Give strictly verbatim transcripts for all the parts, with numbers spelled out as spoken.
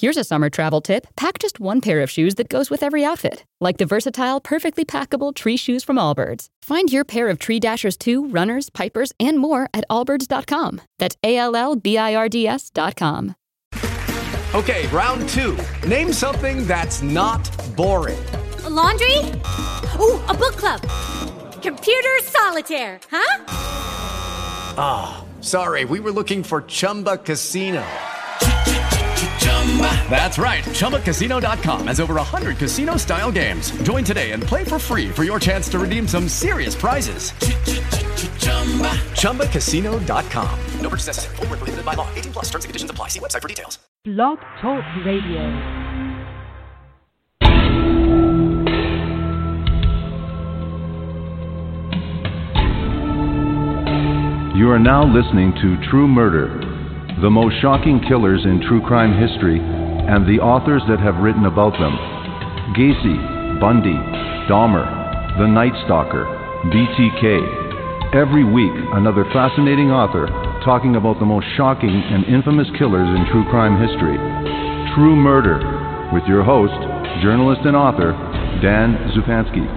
Here's a summer travel tip. Pack just one pair of shoes that goes with every outfit, like the versatile, perfectly packable Tree shoes from Allbirds. Find your pair of Tree Dashers two, runners, pipers, and more at allbirds dot com. That's A L L B I R D S dot com. Okay, round two. Name something that's not boring. A laundry? Ooh, a book club. Computer solitaire, huh? Ah, oh, sorry, we were looking for Chumba Casino. That's right, Chumba Casino dot com has over one hundred casino-style games. Join today and play for free for your chance to redeem some serious prizes. Chumba Casino dot com. No purchase necessary. Void where prohibited by law. eighteen plus. Terms and conditions apply. See website for details. Blog Talk Radio. You are now listening to True Murder, the most shocking killers in true crime history, and the authors that have written about them. Gacy, Bundy, Dahmer, The Night Stalker, B T K. Every week, another fascinating author talking about the most shocking and infamous killers in true crime history. True Murder, with your host, journalist and author, Dan Zupansky.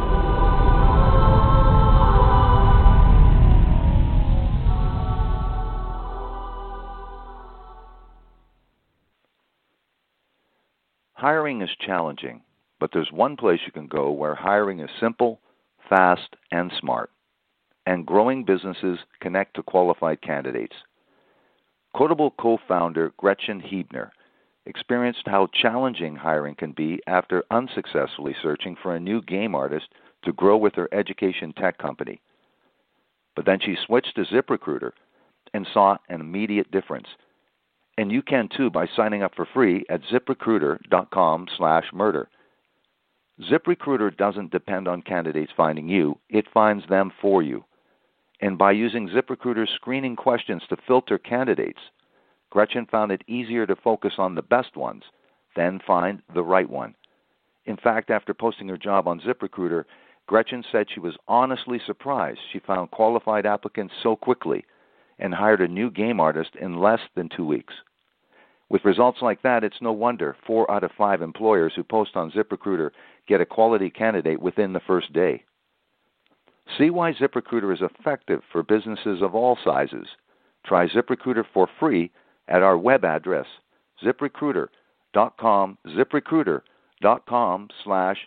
Hiring is challenging, but there's one place you can go where hiring is simple, fast, and smart, and growing businesses connect to qualified candidates. Quotable co-founder Gretchen Huebner experienced how challenging hiring can be after unsuccessfully searching for a new game artist to grow with her education tech company. But then she switched to ZipRecruiter and saw an immediate difference. And you can too by signing up for free at ZipRecruiter.com slash murder. ZipRecruiter doesn't depend on candidates finding you, it finds them for you. And by using ZipRecruiter's screening questions to filter candidates, Gretchen found it easier to focus on the best ones, then find the right one. In fact, after posting her job on ZipRecruiter, Gretchen said she was honestly surprised she found qualified applicants so quickly and hired a new game artist in less than two weeks. With results like that, it's no wonder four out of five employers who post on ZipRecruiter get a quality candidate within the first day. See why ZipRecruiter is effective for businesses of all sizes. Try ZipRecruiter for free at our web address, ZipRecruiter.com, ZipRecruiter.com slash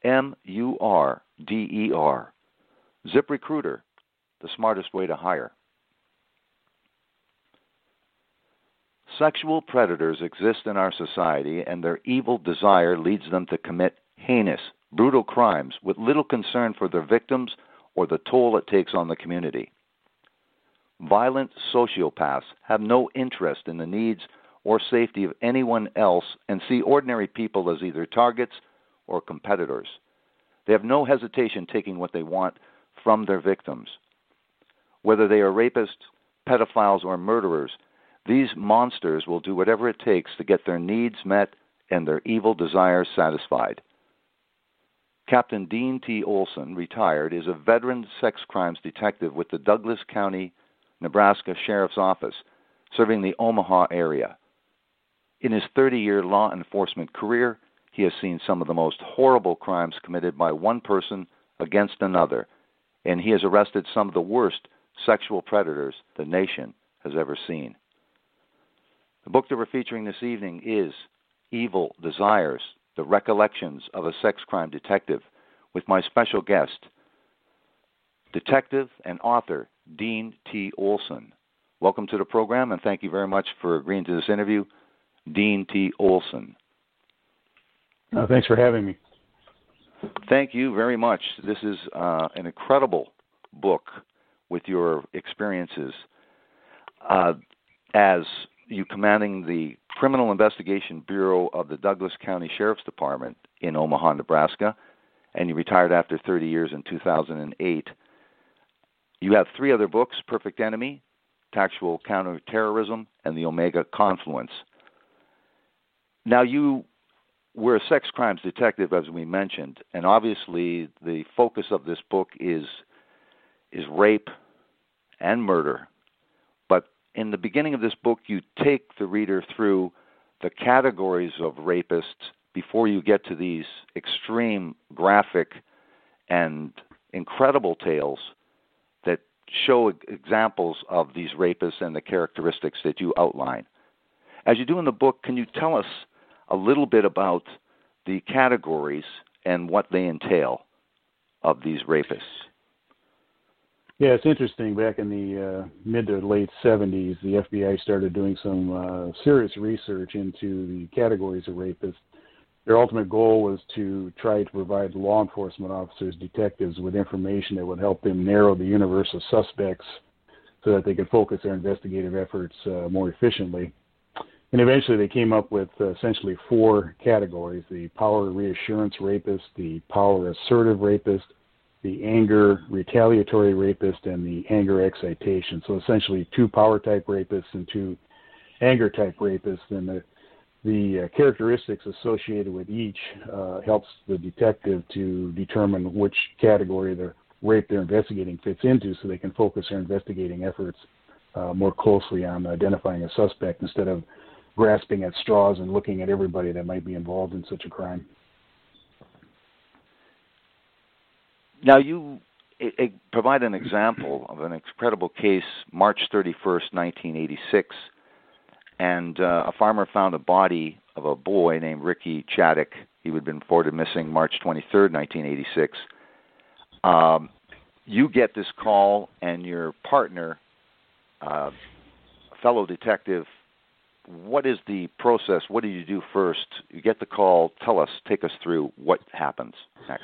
M-U-R-D-E-R. ZipRecruiter, the smartest way to hire. Sexual predators exist in our society, and their evil desire leads them to commit heinous, brutal crimes with little concern for their victims or the toll it takes on the community. Violent sociopaths have no interest in the needs or safety of anyone else and see ordinary people as either targets or competitors. They have no hesitation taking what they want from their victims. Whether they are rapists, pedophiles, or murderers, these monsters will do whatever it takes to get their needs met and their evil desires satisfied. Captain Dean T. Olson, retired, is a veteran sex crimes detective with the Douglas County, Nebraska Sheriff's Office, serving the Omaha area. In his thirty-year law enforcement career, he has seen some of the most horrible crimes committed by one person against another, and he has arrested some of the worst sexual predators the nation has ever seen. The book that we're featuring this evening is Evil Desires, The Recollections of a Sex Crime Detective, with my special guest, detective and author Dean T. Olson. Welcome to the program, and thank you very much for agreeing to this interview, Dean T. Olson. Oh, thanks for having me. Thank you very much. This is uh, an incredible book with your experiences uh, as you commanding the Criminal Investigation Bureau of the Douglas County Sheriff's Department in Omaha, Nebraska, and you retired after thirty years in two thousand eight. You have three other books, Perfect Enemy, Tactical Counterterrorism, and The Omega Confluence. Now, you were a sex crimes detective, as we mentioned, and obviously the focus of this book is is rape and murder. But in the beginning of this book, you take the reader through the categories of rapists before you get to these extreme graphic and incredible tales that show examples of these rapists and the characteristics that you outline. As you do in the book, can you tell us a little bit about the categories and what they entail of these rapists? Yeah, it's interesting. Back in the uh, mid to late seventies, the F B I started doing some uh, serious research into the categories of rapists. Their ultimate goal was to try to provide law enforcement officers, detectives, with information that would help them narrow the universe of suspects so that they could focus their investigative efforts uh, more efficiently. And eventually they came up with uh, essentially four categories: the power reassurance rapist, the power assertive rapist, the anger retaliatory rapist, and the anger excitation. So essentially two power type rapists and two anger type rapists. And the, the uh, characteristics associated with each uh, helps the detective to determine which category the rape they're investigating fits into, so they can focus their investigating efforts uh, more closely on identifying a suspect instead of grasping at straws and looking at everybody that might be involved in such a crime. Now, you it, it provide an example of an incredible case, March thirty-first, nineteen eighty-six, and uh, a farmer found a body of a boy named Ricky Chaddick. He had been reported missing March twenty-third, nineteen eighty-six. Um, you get this call, and your partner, uh, fellow detective, what is the process? What do you do first? You get the call. Tell us, take us through what happens next.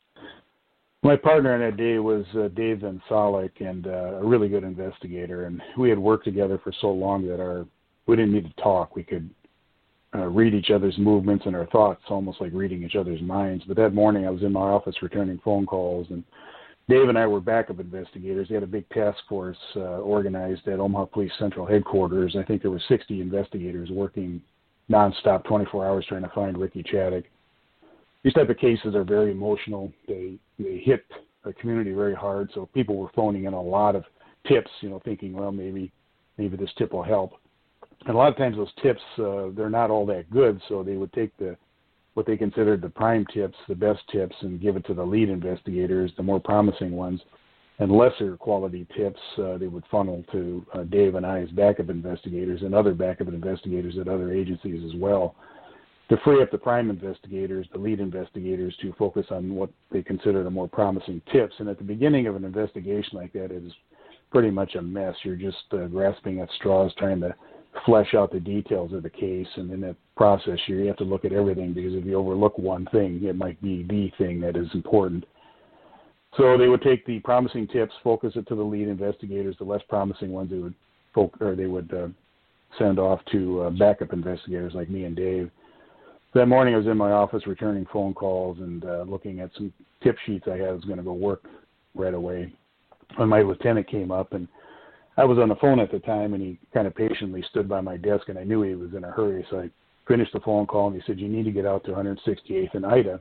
My partner on that day was uh, Dave Van Solik, and uh, a really good investigator. And we had worked together for so long that our we didn't need to talk. We could uh, read each other's movements and our thoughts, almost like reading each other's minds. But that morning I was in my office returning phone calls, and Dave and I were backup investigators. They had a big task force uh, organized at Omaha Police Central Headquarters. I think there were sixty investigators working nonstop, twenty-four hours, trying to find Ricky Chaddick. These type of cases are very emotional. They they hit the community very hard. So people were phoning in a lot of tips, you know, thinking, well, maybe maybe this tip will help. And a lot of times those tips, uh, they're not all that good. So they would take the what they considered the prime tips, the best tips, and give it to the lead investigators, the more promising ones. And lesser quality tips, uh, they would funnel to uh, Dave and I as backup investigators and other backup investigators at other agencies as well, to free up the prime investigators, the lead investigators, to focus on what they consider the more promising tips. And at the beginning of an investigation like that, it is pretty much a mess. You're just uh, grasping at straws, trying to flesh out the details of the case. And in that process, you have to look at everything, because if you overlook one thing, it might be the thing that is important. So they would take the promising tips, focus it to the lead investigators. The less promising ones, they would folk, or they would uh, send off to uh, backup investigators like me and Dave. That morning I was in my office returning phone calls and uh, looking at some tip sheets I had. I was going to go work right away when my lieutenant came up, and I was on the phone at the time, and he kind of patiently stood by my desk, and I knew he was in a hurry, so I finished the phone call, and he said, "You need to get out to one sixty-eighth and Ida."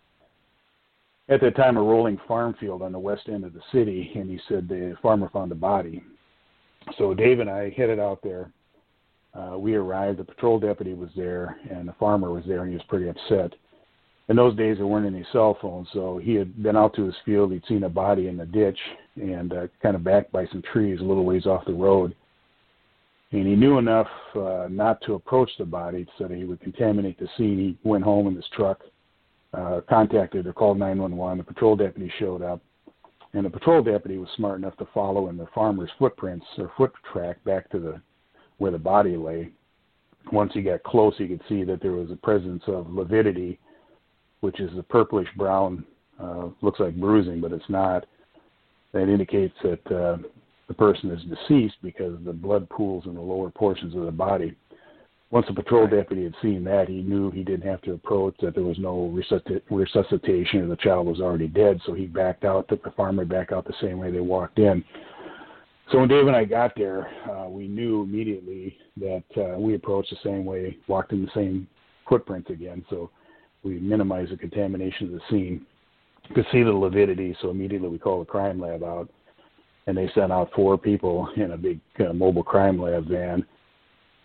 At that time, a rolling farm field on the west end of the city, and he said the farmer found a body. So Dave and I headed out there. Uh, we arrived, the patrol deputy was there, and the farmer was there, and he was pretty upset. In those days, there weren't any cell phones, so he had been out to his field. He'd seen a body in the ditch and uh, kind of backed by some trees a little ways off the road. And he knew enough uh, not to approach the body so that he would contaminate the scene. He went home in his truck, uh, contacted or called nine one one. The patrol deputy showed up, and the patrol deputy was smart enough to follow in the farmer's footprints or foot track back to the where the body lay. Once he got close, he could see that there was a presence of lividity, which is a purplish brown, uh, looks like bruising, but it's not. That indicates that uh, the person is deceased because the blood pools in the lower portions of the body. Once the patrol deputy had seen that, he knew he didn't have to approach, that there was no resuscit- resuscitation, or the child was already dead, so he backed out, took the farmer back out the same way they walked in. So when Dave and I got there, uh, we knew immediately that uh, we approached the same way, walked in the same footprints again, so we minimized the contamination of the scene. You could see the lividity, so immediately we called the crime lab out, and they sent out four people in a big uh, mobile crime lab van.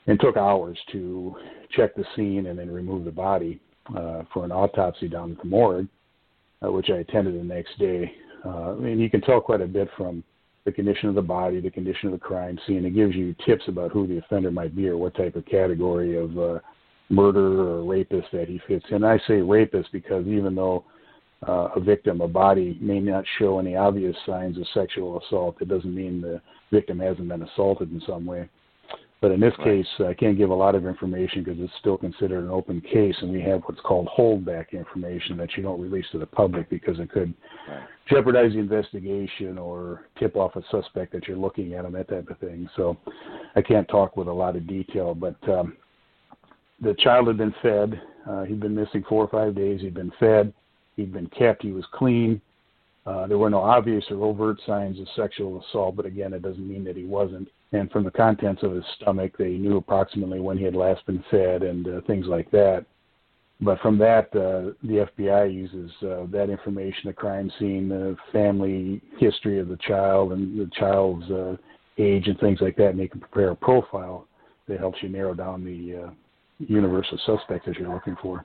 and took hours to check the scene and then remove the body uh, for an autopsy down at the morgue, uh, which I attended the next day. Uh, and you can tell quite a bit from the condition of the body, the condition of the crime scene. It gives you tips about who the offender might be or what type of category of uh, murderer or rapist that he fits in. I say rapist because even though uh, a victim, a body, may not show any obvious signs of sexual assault, it doesn't mean the victim hasn't been assaulted in some way. But in this right. case, I can't give a lot of information because it's still considered an open case, and we have what's called holdback information that you don't release to the public because it could right. jeopardize the investigation or tip off a suspect that you're looking at them, that type of thing. So I can't talk with a lot of detail, but um, the child had been fed. Uh, he'd been missing four or five days. He'd been fed. He'd been kept. He was clean. Uh, there were no obvious or overt signs of sexual assault, but again, it doesn't mean that he wasn't. And from the contents of his stomach, they knew approximately when he had last been fed and uh, things like that. But from that, uh, the F B I uses uh, that information, the crime scene, the family history of the child and the child's uh, age and things like that, and they can prepare a profile that helps you narrow down the uh, universe of suspects that you're looking for.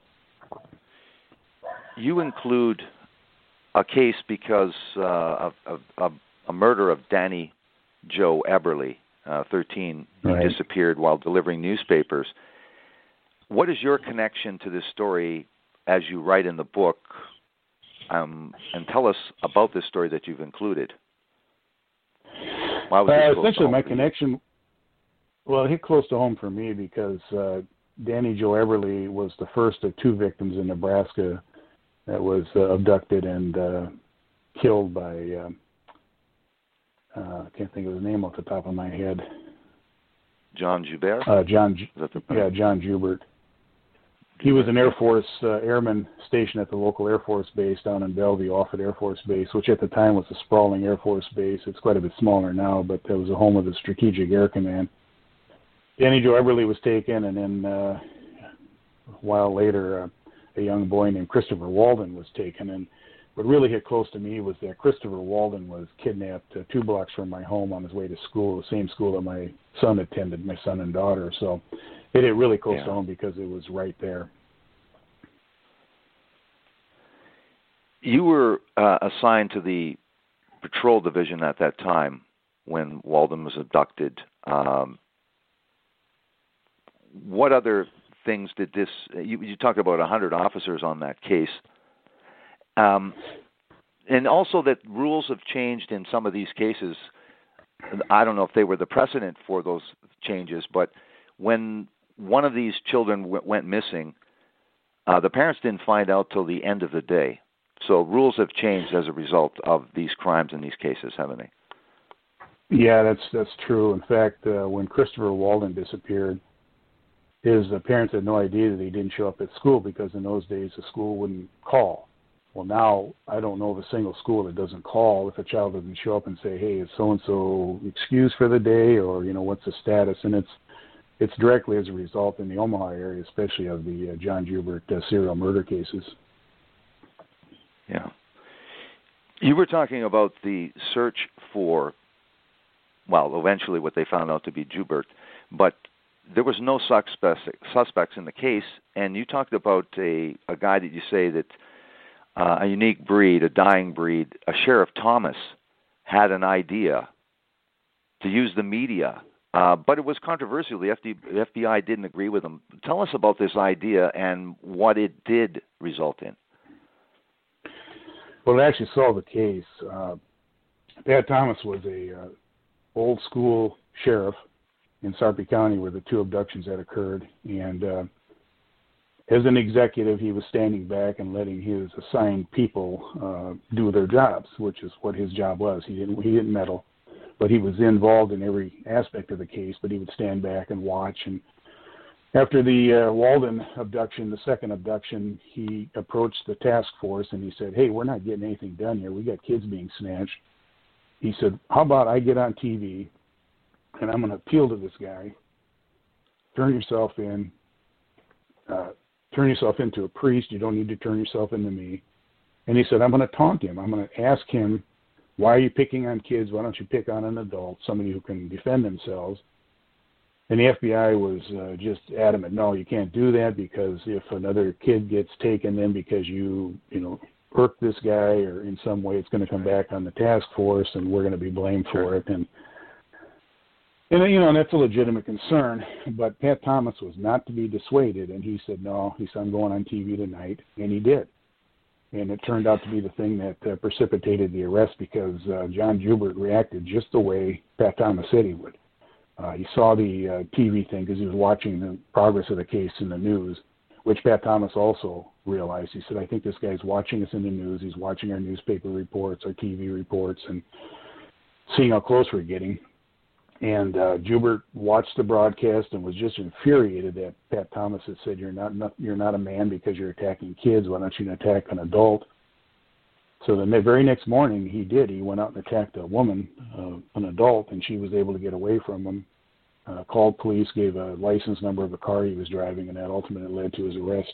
You include a case because uh, of, of a murder of Danny Joe Eberly, uh, thirteen, who right. disappeared while delivering newspapers. What is your connection to this story as you write in the book? Um, and tell us about this story that you've included. Why was uh, essentially, my connection, well, it hit close to home for me because uh, Danny Joe Eberly was the first of two victims in Nebraska that was uh, abducted and uh, killed by... Uh, Uh, I can't think of his name off the top of my head. John Joubert? Uh, John, yeah, John Joubert. He was an Air Force uh, airman stationed at the local Air Force base down in Bellevue, Offutt Air Force Base, which at the time was a sprawling Air Force base. It's quite a bit smaller now, but it was a home of the Strategic Air Command. Danny Joe Eberly was taken, and then uh, a while later, uh, a young boy named Christopher Walden was taken. And what really hit close to me was that Christopher Walden was kidnapped uh, two blocks from my home on his way to school, the same school that my son attended, my son and daughter. So it hit really close yeah. to home because it was right there. You were uh, assigned to the patrol division at that time when Walden was abducted. Um, what other things did this, you, you talked about one hundred officers on that case. Um, and also that rules have changed in some of these cases. I don't know if they were the precedent for those changes, but when one of these children w- went missing, uh, the parents didn't find out till the end of the day. So rules have changed as a result of these crimes in these cases, haven't they? Yeah, that's that's true. In fact, uh, when Christopher Walden disappeared, his uh, parents had no idea that he didn't show up at school because in those days the school wouldn't call. Well, now I don't know of a single school that doesn't call if a child doesn't show up and say, hey, is so-and-so excused for the day, or, you know, what's the status? And it's it's directly as a result in the Omaha area, especially of the uh, John Joubert uh, serial murder cases. Yeah. You were talking about the search for, well, eventually what they found out to be Joubert, but there was no suspects, suspects in the case, and you talked about a, a guy that you say that Uh, a unique breed, a dying breed, a Sheriff Thomas had an idea to use the media, uh, but it was controversial. The F D, the F B I didn't agree with him. Tell us about this idea and what it did result in. Well, it actually solved the case. Uh, Pat Thomas was a uh, old school sheriff in Sarpy County where the two abductions had occurred, and uh, as an executive, he was standing back and letting his assigned people uh, do their jobs, which is what his job was. He didn't he didn't meddle, but he was involved in every aspect of the case. But he would stand back and watch. And after the uh, Walden abduction, the second abduction, he approached the task force and he said, "Hey, we're not getting anything done here. We got kids being snatched." He said, "How about I get on T V and I'm going to appeal to this guy. Turn yourself in." Uh, Turn yourself into a priest. You don't need to turn yourself into me. And he said, I'm going to taunt him. I'm going to ask him, why are you picking on kids? Why don't you pick on an adult, somebody who can defend themselves? And the F B I was uh, just adamant, no, you can't do that, because if another kid gets taken then because you, you know, irked this guy or in some way, it's going to come back on the task force and we're going to be blamed for it. And, and you know, and that's a legitimate concern. But Pat Thomas was not to be dissuaded, and he said, no, he said, I'm going on T V tonight, and he did. And it turned out to be the thing that uh, precipitated the arrest, because uh, John Joubert reacted just the way Pat Thomas said he would. Uh, he saw the uh, T V thing because he was watching the progress of the case in the news, which Pat Thomas also realized. He said, I think this guy's watching us in the news. He's watching our newspaper reports, our T V reports, and seeing how close we're getting. And uh, Joubert watched the broadcast and was just infuriated that Pat Thomas had said, you're not, not you're not a man because you're attacking kids. Why don't you attack an adult? So the very next morning, he did. He went out and attacked a woman, uh, an adult, and she was able to get away from him. Uh, called police, gave a license number of the car he was driving, and that ultimately led to his arrest.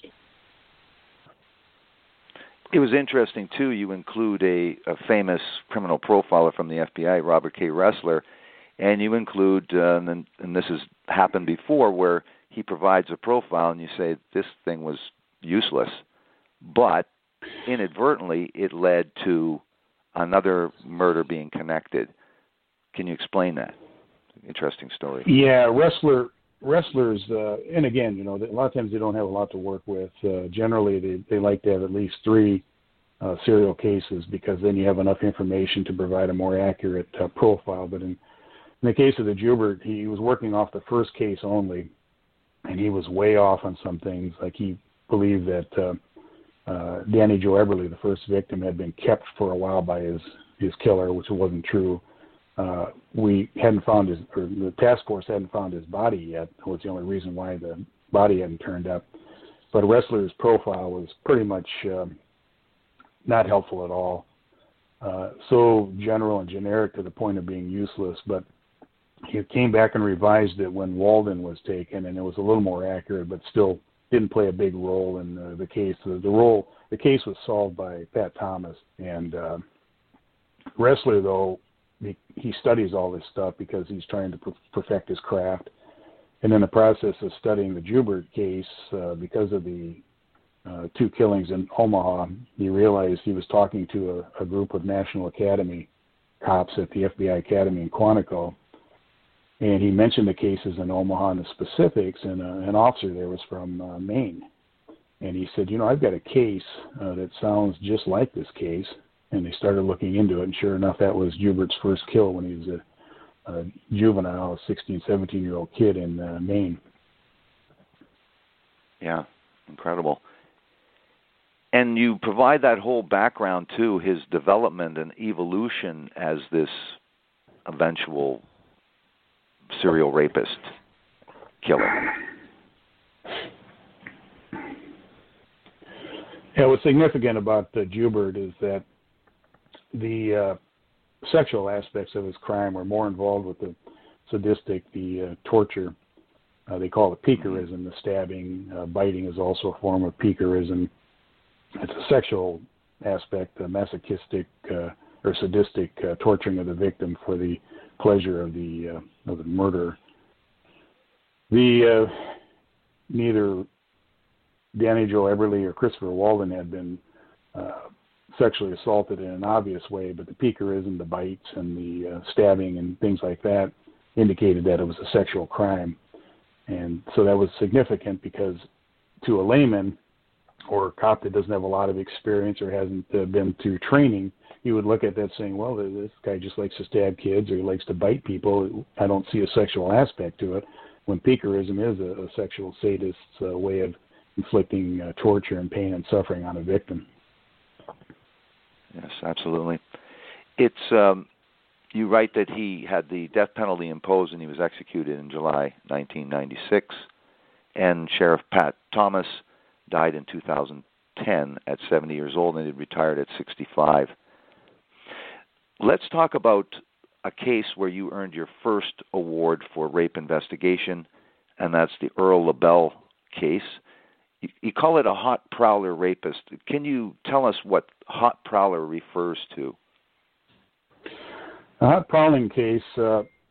It was interesting, too. You include a, a famous criminal profiler from the F B I, Robert K. Ressler, and you include, uh, and, and this has happened before, where he provides a profile and you say this thing was useless, but inadvertently it led to another murder being connected. Can you explain that? Interesting story. Yeah, Ressler, Ressler's, uh, and again, you know, a lot of times they don't have a lot to work with. Uh, generally, they, they like to have at least three uh, serial cases, because then you have enough information to provide a more accurate uh, profile. But in, in the case of the Joubert, he was working off the first case only, and he was way off on some things. Like he believed that uh, uh, Danny Joe Eberly, the first victim, had been kept for a while by his, his killer, which wasn't true. Uh, we hadn't found his, or the task force hadn't found his body yet. That was the only reason why the body hadn't turned up. But Ressler's profile was pretty much um, not helpful at all. Uh, so general and generic to the point of being useless. But he came back and revised it when Walden was taken, and it was a little more accurate, but still didn't play a big role in the, the case. The, the role, the case was solved by Pat Thomas, and uh, Ressler, though, he, he studies all this stuff because he's trying to perfect his craft. And in the process of studying the Joubert case, uh, because of the uh, two killings in Omaha, he realized he was talking to a, a group of National Academy cops at the F B I Academy in Quantico. And he mentioned the cases in Omaha and the specifics, and uh, an officer there was from uh, Maine. And he said, you know, I've got a case uh, that sounds just like this case. And they started looking into it, and sure enough, that was Joubert's first kill when he was a, a juvenile, a sixteen, seventeen-year-old kid in uh, Maine. Yeah, incredible. And you provide that whole background, too, his development and evolution as this eventual serial rapist killer. Yeah, what's significant about uh, Joubert is that the uh, sexual aspects of his crime were more involved with the sadistic, the uh, torture. Uh, they call it piquerism, the stabbing. Uh, biting is also a form of piquerism. It's a sexual aspect, a masochistic uh, or sadistic uh, torturing of the victim for the pleasure of the uh, of the murderer. The uh, neither Danny Joe Eberly or Christopher Walden had been uh, sexually assaulted in an obvious way, but the piquerism, the bites, and the uh, stabbing and things like that indicated that it was a sexual crime. And so that was significant because to a layman or a cop that doesn't have a lot of experience or hasn't uh, been through training, you would look at that saying, well, this guy just likes to stab kids or he likes to bite people. I don't see a sexual aspect to it, when piquerism is a, a sexual sadist's uh, way of inflicting uh, torture and pain and suffering on a victim. Yes, absolutely. It's um, you write that he had the death penalty imposed and he was executed in July nineteen ninety-six, and Sheriff Pat Thomas died in two thousand ten at seventy years old, and he retired at sixty-five. Let's talk about a case where you earned your first award for rape investigation, and that's the Earl LaBelle case. You call it a hot prowler rapist. Can you tell us what hot prowler refers to? A hot prowling case, uh,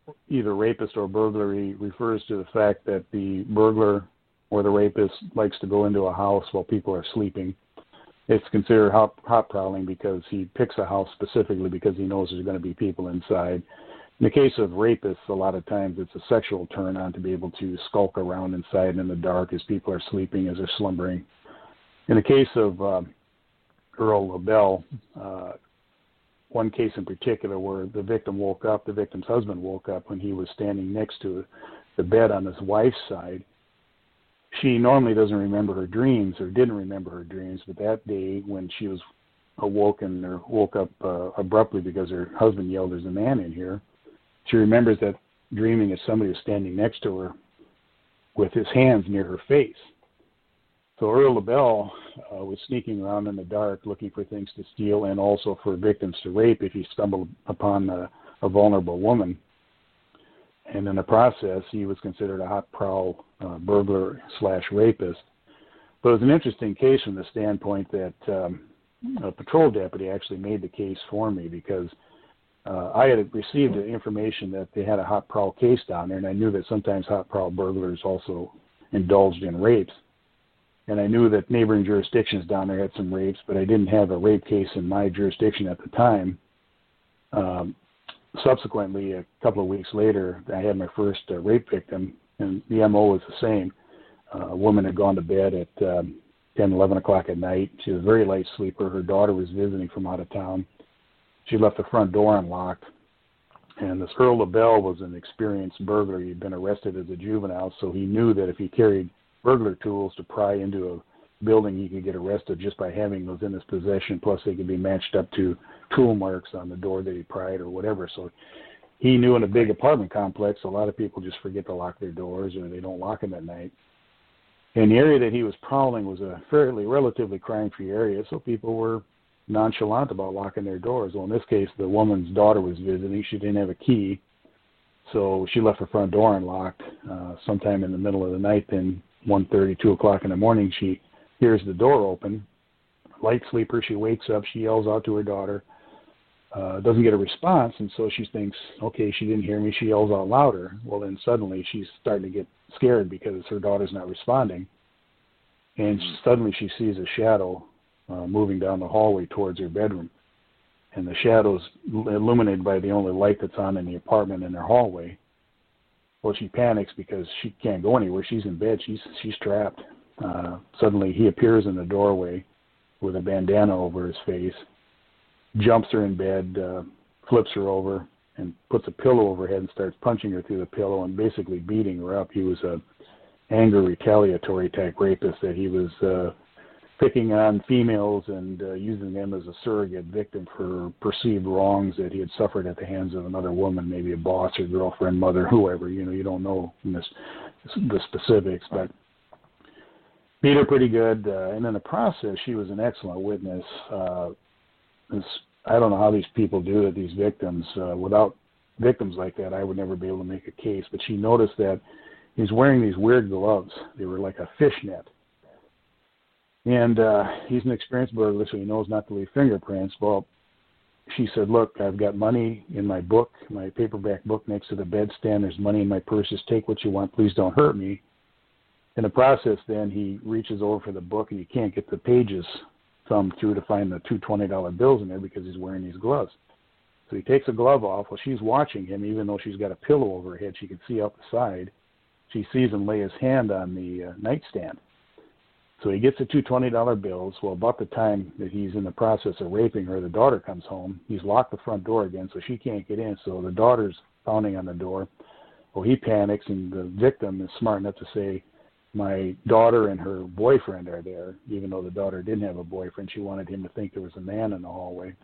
either rapist or burglary refers to the fact that the burglar or the rapist likes to go into a house while people are sleeping. It's considered hot, hot prowling because he picks a house specifically because he knows there's going to be people inside. In the case of rapists, a lot of times it's a sexual turn on to be able to skulk around inside in the dark as people are sleeping, as they're slumbering. In the case of uh, Earl LaBelle, uh, one case in particular where the victim woke up, the victim's husband woke up when he was standing next to the bed on his wife's side. She normally doesn't remember her dreams or didn't remember her dreams, but that day when she was awoken or woke up uh, abruptly because her husband yelled, "There's a man in here," she remembers that dreaming as somebody was standing next to her with his hands near her face. So Earl LaBelle uh, was sneaking around in the dark looking for things to steal and also for victims to rape if he stumbled upon a, a vulnerable woman. And in the process, he was considered a hot prowl uh, burglar slash rapist. But it was an interesting case from the standpoint that um, a patrol deputy actually made the case for me because uh, I had received the information that they had a hot prowl case down there, and I knew that sometimes hot prowl burglars also indulged in rapes. And I knew that neighboring jurisdictions down there had some rapes, but I didn't have a rape case in my jurisdiction at the time. Um, subsequently, a couple of weeks later, I had my first uh, rape victim, and the M O was the same. Uh, a woman had gone to bed at um, ten, eleven o'clock at night. She was a very light sleeper. Her daughter was visiting from out of town. She left the front door unlocked. And this Earl LaBelle was an experienced burglar. He'd been arrested as a juvenile, so he knew that if he carried burglar tools to pry into a building, he could get arrested just by having those in his possession, plus they could be matched up to tool marks on the door that he pried or whatever. So he knew in a big apartment complex, a lot of people just forget to lock their doors or they don't lock them at night. And the area that he was prowling was a fairly relatively crime-free area, so people were nonchalant about locking their doors. Well, in this case, the woman's daughter was visiting. She didn't have a key, so she left her front door unlocked. Uh, sometime in the middle of the night, then one thirty, two o'clock in the morning, she hears the door open. Light sleeper, she wakes up, she yells out to her daughter, uh, doesn't get a response, and so she thinks, okay, she didn't hear me, she yells out louder. Well, then suddenly she's starting to get scared because her daughter's not responding, and suddenly she sees a shadow uh, moving down the hallway towards her bedroom, and the shadow's illuminated by the only light that's on in the apartment in her hallway. Well, she panics because she can't go anywhere. She's in bed. She's she's trapped. Uh, suddenly, he appears in the doorway with a bandana over his face, jumps her in bed, uh, flips her over, and puts a pillow over her head and starts punching her through the pillow and basically beating her up. He was a anger retaliatory type rapist that he was uh, picking on females and uh, using them as a surrogate victim for perceived wrongs that he had suffered at the hands of another woman, maybe a boss or girlfriend, mother, whoever. You know, you don't know this, the specifics, but beat her pretty good. Uh, and in the process, she was an excellent witness. Uh, this, I don't know how these people do it, these victims. Uh, without victims like that, I would never be able to make a case. But she noticed that he's wearing these weird gloves. They were like a fishnet. And uh, he's an experienced burglar, so he knows not to leave fingerprints. Well, she said, look, I've got money in my book, my paperback book next to the bedstand. There's money in my purses. Take what you want. Please don't hurt me. In the process, then, he reaches over for the book, and you can't get the pages thumbed through to find the two twenty dollar bills in there because he's wearing these gloves. So he takes a glove off. Well, she's watching him, even though she's got a pillow over her head. She can see out the side. She sees him lay his hand on the uh, nightstand. So he gets the two twenty dollar bills. Well, about the time that he's in the process of raping her, the daughter comes home. He's locked the front door again, so she can't get in. So the daughter's pounding on the door. Well, he panics, and the victim is smart enough to say, my daughter and her boyfriend are there, even though the daughter didn't have a boyfriend. She wanted him to think there was a man in the hallway.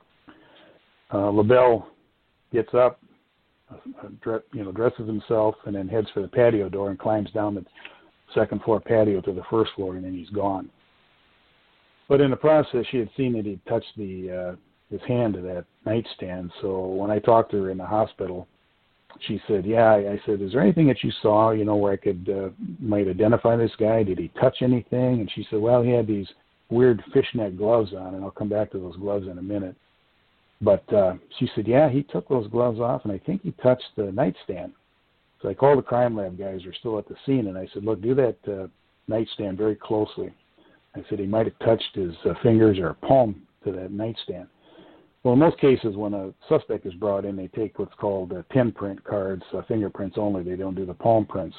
Uh, LaBelle gets up, uh, you know, dresses himself, and then heads for the patio door and climbs down the second floor patio to the first floor, and then he's gone. But in the process, she had seen that he'd touched the uh, his hand to that nightstand. So when I talked to her in the hospital, she said, yeah, I said, is there anything that you saw, you know, where I could, uh, might identify this guy? Did he touch anything? And she said, well, he had these weird fishnet gloves on, and I'll come back to those gloves in a minute. But uh, she said, yeah, he took those gloves off, and I think he touched the nightstand. So I called the crime lab guys who are still at the scene, and I said, look, do that uh, nightstand very closely. I said he might have touched his uh, fingers or palm to that nightstand. Well, in most cases, when a suspect is brought in, they take what's called uh, tin print cards, uh, fingerprints only. They don't do the palm prints.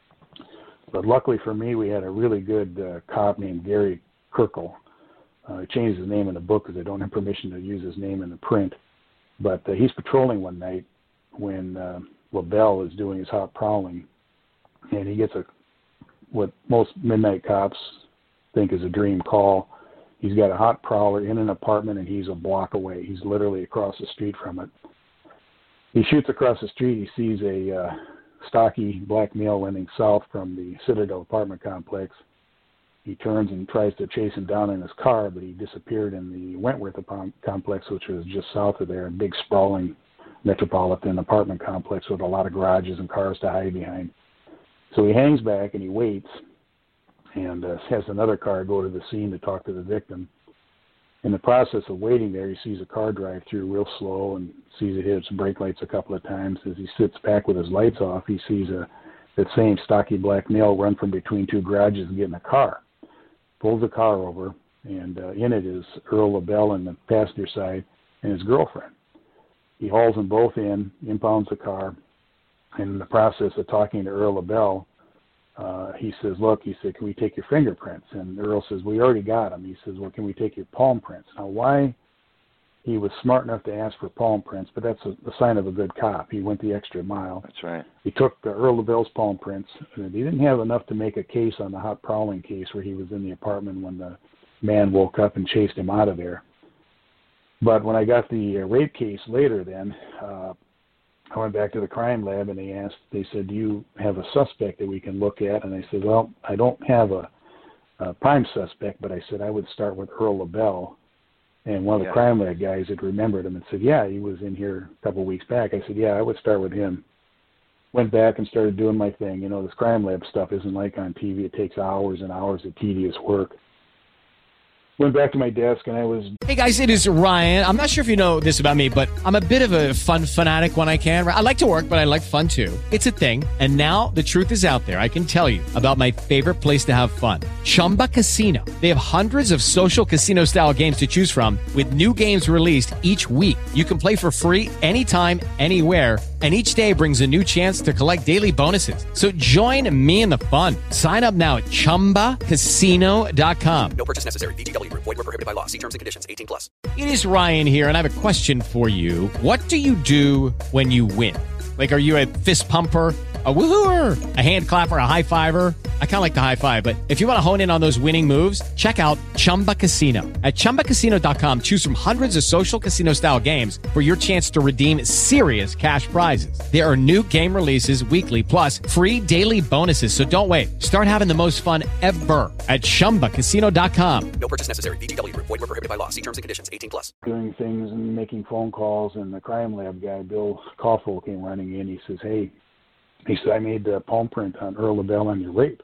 But luckily for me, we had a really good uh, cop named Gary Kirkle. Uh, I changed his name in the book because I don't have permission to use his name in the print. But uh, he's patrolling one night when uh, LaBelle is doing his hot prowling, and he gets a what most midnight cops think is a dream call. He's got a hot prowler in an apartment, and he's a block away. He's literally across the street from it. He shoots across the street. He sees a uh, stocky black male running south from the Citadel apartment complex. He turns and tries to chase him down in his car, but he disappeared in the Wentworth complex, which was just south of there, a big sprawling metropolitan apartment complex with a lot of garages and cars to hide behind. So he hangs back and he waits and uh, has another car go to the scene to talk to the victim. In the process of waiting there, he sees a car drive through real slow and sees it hit its brake lights a couple of times. As he sits back with his lights off, he sees a, that same stocky black male run from between two garages and get in a car. Pulls the car over, and uh, in it is Earl LaBelle on the passenger side and his girlfriend. He hauls them both in, impounds the car, and in the process of talking to Earl LaBelle, uh, he says, look, he said, can we take your fingerprints? And Earl says, we already got them. He says, well, can we take your palm prints? Now, why he was smart enough to ask for palm prints, but that's a, a sign of a good cop. He went the extra mile. That's right. He took uh, Earl LaBelle's palm prints, and he didn't have enough to make a case on the hot prowling case where he was in the apartment when the man woke up and chased him out of there. But when I got the uh, rape case later then, uh, I went back to the crime lab, and they asked, they said, do you have a suspect that we can look at? And I said, well, I don't have a, a prime suspect, but I said I would start with Earl LaBelle. And one of the yeah. crime lab guys had remembered him and said, yeah, he was in here a couple of weeks back. I said, yeah, I would start with him. Went back and started doing my thing. You know, this crime lab stuff isn't like on T V. It takes hours and hours of tedious work. Went back to my desk, and I was... Hey, guys, it is Ryan. I'm not sure if you know this about me, but I'm a bit of a fun fanatic when I can. I like to work, but I like fun, too. It's a thing. And now the truth is out there. I can tell you about my favorite place to have fun. Chumba Casino. They have hundreds of social casino-style games to choose from with new games released each week. You can play for free anytime, anywhere, and each day brings a new chance to collect daily bonuses. So join me in the fun. Sign up now at chumba casino dot com. No purchase necessary. V G W. Void where prohibited by law. See terms and conditions. eighteen plus. It is Ryan here, and I have a question for you. What do you do when you win? Like, are you a fist pumper, a woohooer, a hand clapper, a high fiver? I kind of like the high five, but if you want to hone in on those winning moves, check out Chumba Casino. At chumba casino dot com, choose from hundreds of social casino-style games for your chance to redeem serious cash prizes. There are new game releases weekly, plus free daily bonuses, so don't wait. Start having the most fun ever at chumba casino dot com. No purchase necessary. V G W. Void where prohibited by law. See terms and conditions. eighteen plus. Doing things and making phone calls, and the crime lab guy, Bill Koffel, came running in. He says, hey, he said, I made a palm print on Earl LaBelle on your rape.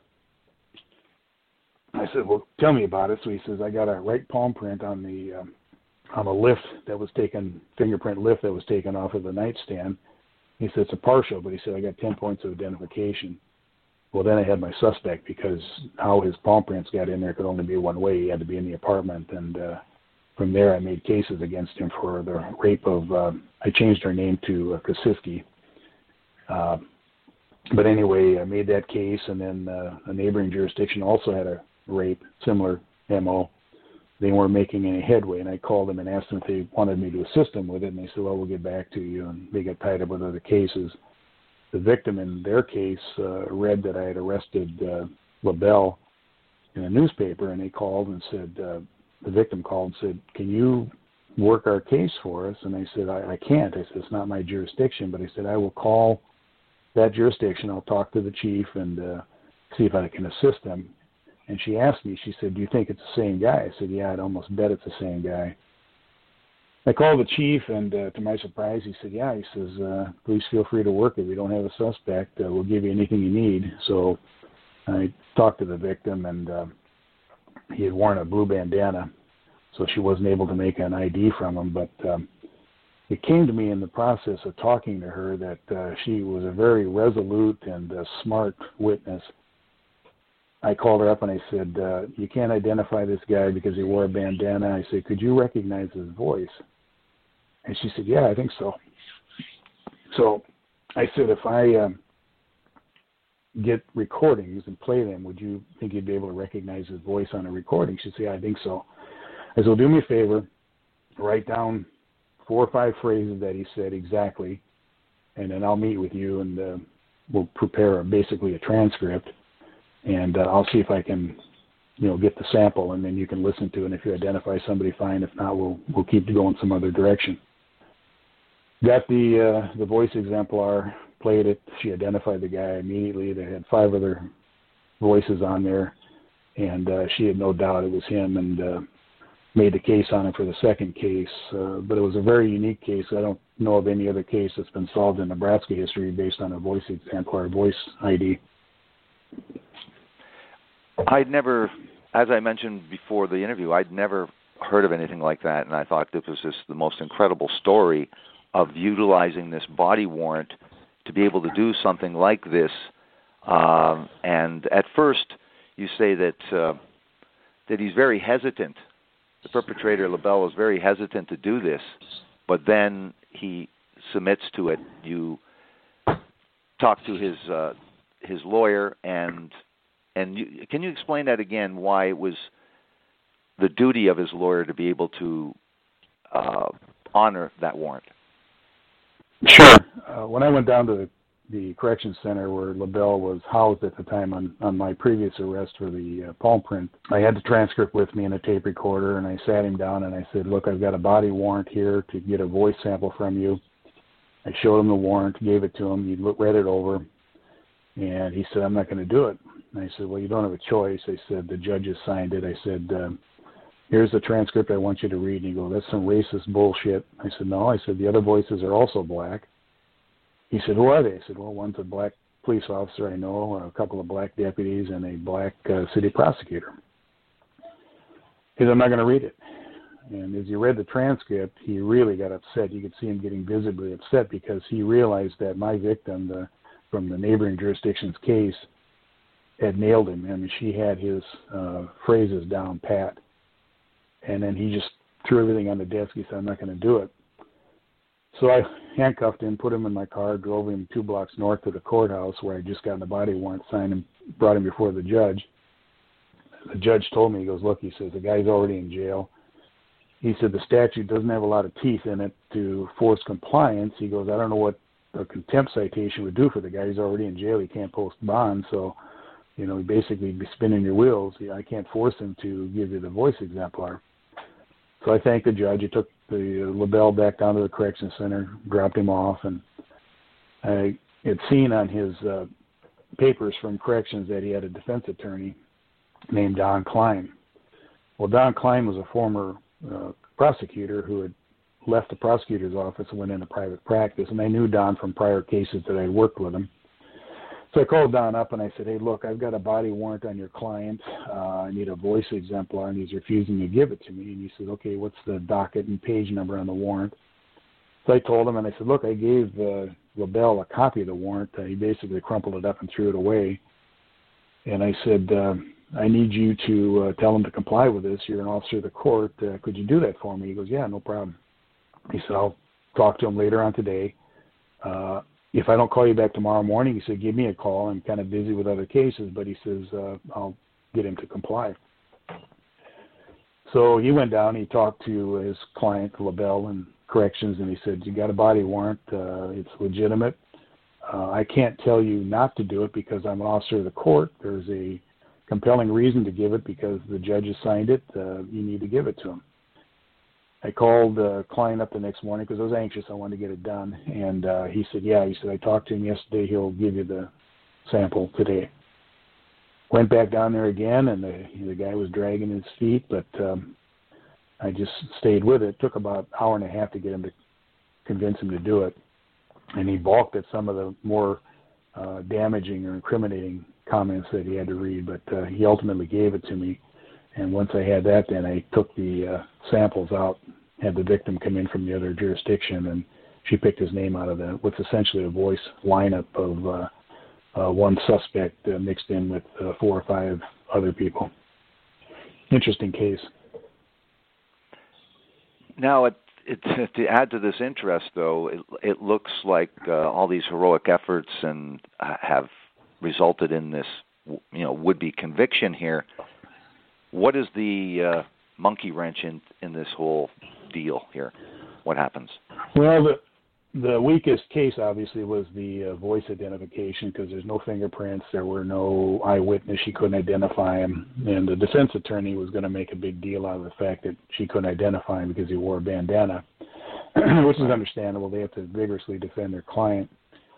I said, well, tell me about it. So he says, I got a right palm print on the um, on a lift that was taken, fingerprint lift that was taken off of the nightstand. He said, it's a partial, but he said, I got ten points of identification. Well, then I had my suspect, because how his palm prints got in there could only be one way. He had to be in the apartment. And uh, from there, I made cases against him for the rape of, uh, I changed her name to uh, Kosiski. Uh, but anyway, I made that case, and then uh, a neighboring jurisdiction also had a rape, similar M O. They weren't making any headway, and I called them and asked them if they wanted me to assist them with it, and they said, well, we'll get back to you, and they got tied up with other cases. The victim in their case uh, read that I had arrested uh, LaBelle in a newspaper, and they called and said, uh, the victim called and said, can you work our case for us? And I said, I, I can't. I said, it's not my jurisdiction, but I said, I will call that jurisdiction. I'll talk to the chief and uh, see if I can assist them. And she asked me, she said, do you think it's the same guy? I said, yeah, I'd almost bet it's the same guy. I called the chief, and uh, to my surprise, he said, yeah, he says, uh, please feel free to work it. We don't have a suspect. Uh, we'll give you anything you need. So I talked to the victim, and uh, he had worn a blue bandana, so she wasn't able to make an I D from him. But um, it came to me in the process of talking to her that uh, she was a very resolute and uh, smart witness. I called her up and I said, uh, you can't identify this guy because he wore a bandana. I said, could you recognize his voice? And she said, yeah, I think so. So I said, if I um, get recordings and play them, would you think you'd be able to recognize his voice on a recording? She said, yeah, I think so. I said, well, do me a favor, write down four or five phrases that he said exactly, and then I'll meet with you and uh, we'll prepare a, basically a transcript, and uh, I'll see if I can, you know, get the sample, and then you can listen to it. And if you identify somebody, fine. If not, we'll we'll keep going some other direction. Got the uh, the voice exemplar, played it. She identified the guy immediately. They had five other voices on there, and uh, she had no doubt it was him, and uh, made the case on him for the second case. Uh, but it was a very unique case. I don't know of any other case that's been solved in Nebraska history based on a voice exemplar, voice I D. I'd never, as I mentioned before the interview, I'd never heard of anything like that, and I thought this was just the most incredible story of utilizing this body warrant to be able to do something like this. Um, and at first, you say that uh, that he's very hesitant. The perpetrator, LaBelle, is very hesitant to do this, but then he submits to it. You talk to his uh, his lawyer, and and you, can you explain that again? Why it was the duty of his lawyer to be able to uh, honor that warrant? Sure. Uh, when I went down to the, the correction center where LaBelle was housed at the time on, on my previous arrest for the uh, palm print, I had the transcript with me and a tape recorder, and I sat him down and I said, look, I've got a body warrant here to get a voice sample from you. I showed him the warrant, gave it to him. He looked, read it over, and he said, I'm not going to do it. And I said, well, you don't have a choice. I said, the judge has signed it. I said, uh, here's the transcript I want you to read. And he goes, that's some racist bullshit. I said, no. I said, the other voices are also black. He said, who are they? I said, well, one's a black police officer I know, a couple of black deputies, and a black uh, city prosecutor. He said, I'm not going to read it. And as he read the transcript, he really got upset. You could see him getting visibly upset because he realized that my victim, the, from the neighboring jurisdiction's case, had nailed him. I mean, she had his uh, phrases down pat. And then he just threw everything on the desk. He said, I'm not going to do it. So I handcuffed him, put him in my car, drove him two blocks north to the courthouse where I just gotten the body warrant signed and brought him before the judge. The judge told me, he goes, look, he says, the guy's already in jail. He said, the statute doesn't have a lot of teeth in it to force compliance. He goes, I don't know what a contempt citation would do for the guy. He's already in jail. He can't post bond. So, you know, he basically be spinning your wheels. I can't force him to give you the voice exemplar. So I thanked the judge. He took the LaBelle back down to the correction center, dropped him off, and I had seen on his uh, papers from corrections that he had a defense attorney named Don Klein. Well, Don Klein was a former uh, prosecutor who had left the prosecutor's office and went into private practice, and I knew Don from prior cases that I had worked with him. So I called Don up and I said, hey, look, I've got a body warrant on your client. Uh, I need a voice exemplar, and he's refusing to give it to me. And he said, okay, what's the docket and page number on the warrant? So I told him, and I said, look, I gave uh, LaBelle a copy of the warrant. Uh, he basically crumpled it up and threw it away. And I said, uh, I need you to uh, tell him to comply with this. You're an officer of the court. Uh, could you do that for me? He goes, yeah, no problem. He said, I'll talk to him later on today. Uh, If I don't call you back tomorrow morning, he said, give me a call. I'm kind of busy with other cases, but he says, uh, I'll get him to comply. So he went down, he talked to his client, LaBelle, in corrections, and he said, you got a body warrant. Uh, it's legitimate. Uh, I can't tell you not to do it because I'm an officer of the court. There's a compelling reason to give it because the judge has signed it. Uh, you need to give it to him. I called the client up the next morning because I was anxious. I wanted to get it done. And uh, he said, yeah, he said, I talked to him yesterday. He'll give you the sample today. Went back down there again, and the, the guy was dragging his feet, but um, I just stayed with it. It took about an hour and a half to get him to convince him to do it. And he balked at some of the more uh, damaging or incriminating comments that he had to read, but uh, he ultimately gave it to me. And once I had that, then I took the uh, samples out had the victim come in from the other jurisdiction, and she picked his name out of the what's essentially a voice lineup of uh, uh, one suspect uh, mixed in with uh, four or five other people. Interesting case. Now, it, it, to add to this interest, though, it, it looks like uh, all these heroic efforts and uh, have resulted in this, you know, would-be conviction here. What is the uh, monkey wrench in, in this whole deal here? What happens? Well, the the weakest case, obviously, was the uh, voice identification because there's no fingerprints. There were no eyewitness. She couldn't identify him. And the defense attorney was going to make a big deal out of the fact that she couldn't identify him because he wore a bandana, which is understandable. They have to vigorously defend their client.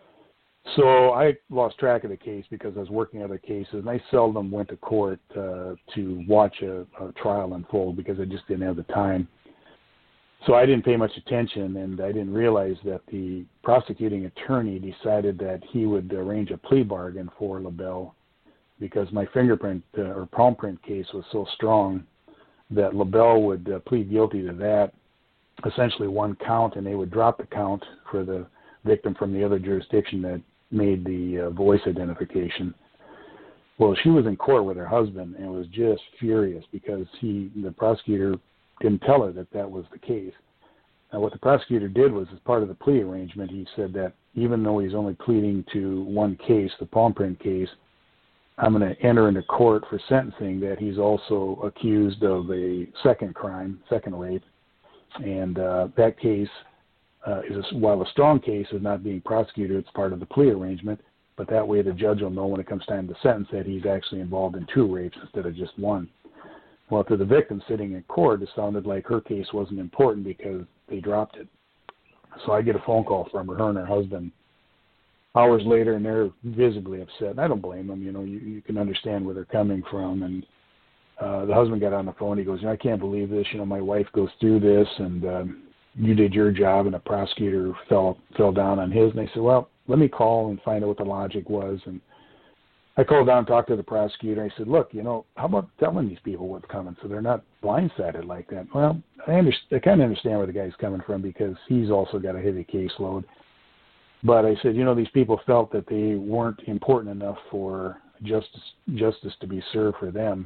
So I lost track of the case because I was working other cases, and I seldom went to court uh, to watch a, a trial unfold because I just didn't have the time. So I didn't pay much attention, and I didn't realize that the prosecuting attorney decided that he would arrange a plea bargain for LaBelle because my fingerprint uh, or palm print case was so strong that LaBelle would uh, plead guilty to that, essentially one count, and they would drop the count for the victim from the other jurisdiction that made the uh, voice identification. Well, she was in court with her husband and was just furious because he, the prosecutor, didn't tell her that that was the case. Now, what the prosecutor did was, as part of the plea arrangement, he said that even though he's only pleading to one case, the palm print case, I'm going to enter into court for sentencing that he's also accused of a second crime, second rape, and uh, that case uh, is, a, while a strong case is not being prosecuted, it's part of the plea arrangement, but that way the judge will know when it comes time to sentence that he's actually involved in two rapes instead of just one. Well, to the victim sitting in court, it sounded like her case wasn't important because they dropped it. So I get a phone call from her, her and her husband hours later, and they're visibly upset. And I don't blame them. You know, you, you can understand where they're coming from. And uh, the husband got on the phone. He goes, I can't believe this. You know, my wife goes through this, and um, you did your job, and the prosecutor fell fell down on his. And they said, well, let me call and find out what the logic was. And I called down and talked to the prosecutor. I said, look, you know, how about telling these people what's coming so they're not blindsided like that? Well, I, under, I kind of understand where the guy's coming from because he's also got a heavy caseload. But I said, you know, these people felt that they weren't important enough for justice justice to be served for them.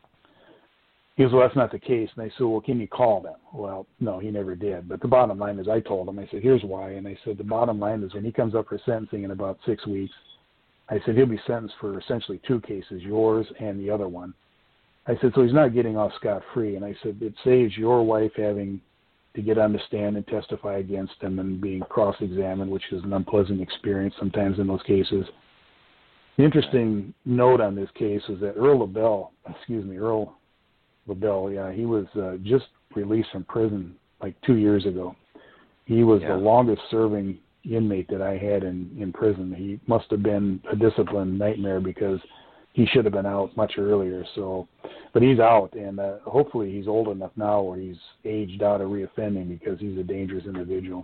He goes, well, that's not the case. And I said, well, can you call them? Well, no, he never did. But the bottom line is I told him, I said, here's why. And I said, the bottom line is when he comes up for sentencing in about six weeks, I said, he'll be sentenced for essentially two cases, yours and the other one. I said, so he's not getting off scot-free. And I said, it saves your wife having to get on the stand and testify against him and being cross-examined, which is an unpleasant experience sometimes in those cases. The interesting note on this case is that Earl LaBelle, excuse me, Earl LaBelle, yeah, he was uh, just released from prison like two years ago. He was yeah. the longest-serving inmate that I had in, in prison. He must have been a disciplined nightmare because he should have been out much earlier. So, but he's out, and uh, hopefully he's old enough now where he's aged out of reoffending because he's a dangerous individual.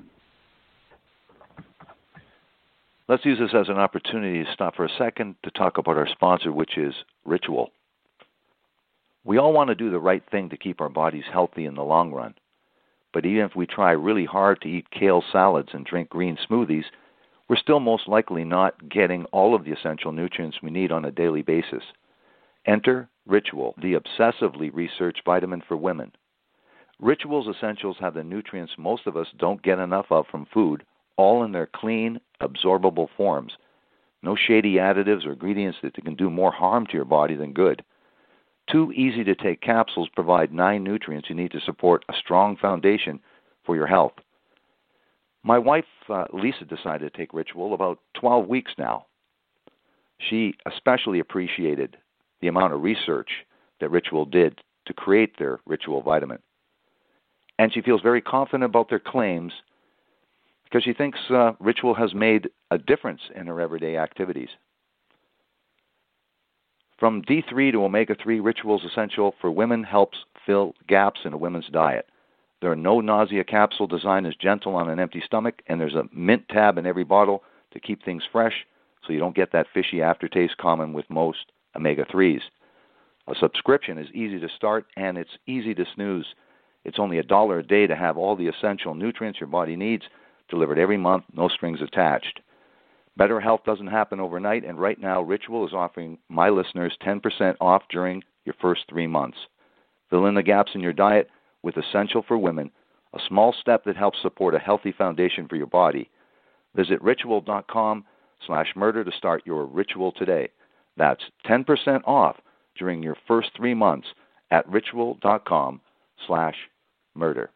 Let's use this as an opportunity to stop for a second to talk about our sponsor, which is Ritual. We all want to do the right thing to keep our bodies healthy in the long run. But even if we try really hard to eat kale salads and drink green smoothies, we're still most likely not getting all of the essential nutrients we need on a daily basis. Enter Ritual, the obsessively researched vitamin for women. Ritual's essentials have the nutrients most of us don't get enough of from food, all in their clean, absorbable forms. No shady additives or ingredients that can do more harm to your body than good. Two easy-to-take capsules provide nine nutrients you need to support a strong foundation for your health. My wife, uh, Lisa, decided to take Ritual about twelve weeks now. She especially appreciated the amount of research that Ritual did to create their Ritual vitamin. And she feels very confident about their claims because she thinks uh, Ritual has made a difference in her everyday activities. From D three to omega three, Ritual's essential for women helps fill gaps in a woman's diet. There are no nausea capsule designed as gentle on an empty stomach, and there's a mint tab in every bottle to keep things fresh so you don't get that fishy aftertaste common with most omega threes. A subscription is easy to start, and it's easy to snooze. It's only a dollar a day to have all the essential nutrients your body needs delivered every month, no strings attached. Better health doesn't happen overnight, and right now Ritual is offering my listeners ten percent off during your first three months. Fill in the gaps in your diet with Essential for Women, a small step that helps support a healthy foundation for your body. Visit ritual.com slash murder to start your Ritual today. That's ten percent off during your first three months at ritual.com slash murder.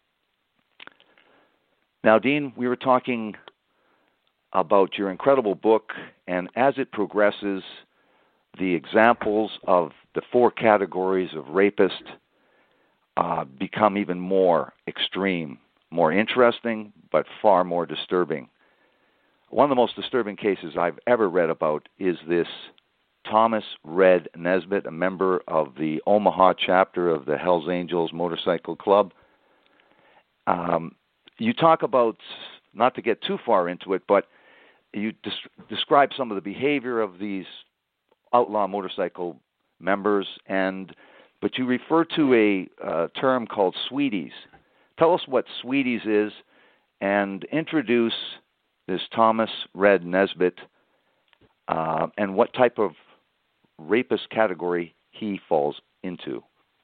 Now, Dean, we were talking about your incredible book, and as it progresses, the examples of the four categories of rapist uh, become even more extreme, more interesting, but far more disturbing. One of the most disturbing cases I've ever read about is this Thomas Red Nesbitt, a member of the Omaha chapter of the Hells Angels Motorcycle Club. Um, you talk about, not to get too far into it, but you des- describe some of the behavior of these outlaw motorcycle members, and but you refer to a uh, term called sweeties. Tell us what sweeties is, and introduce this Thomas Red Nesbitt, uh, and what type of rapist category he falls into.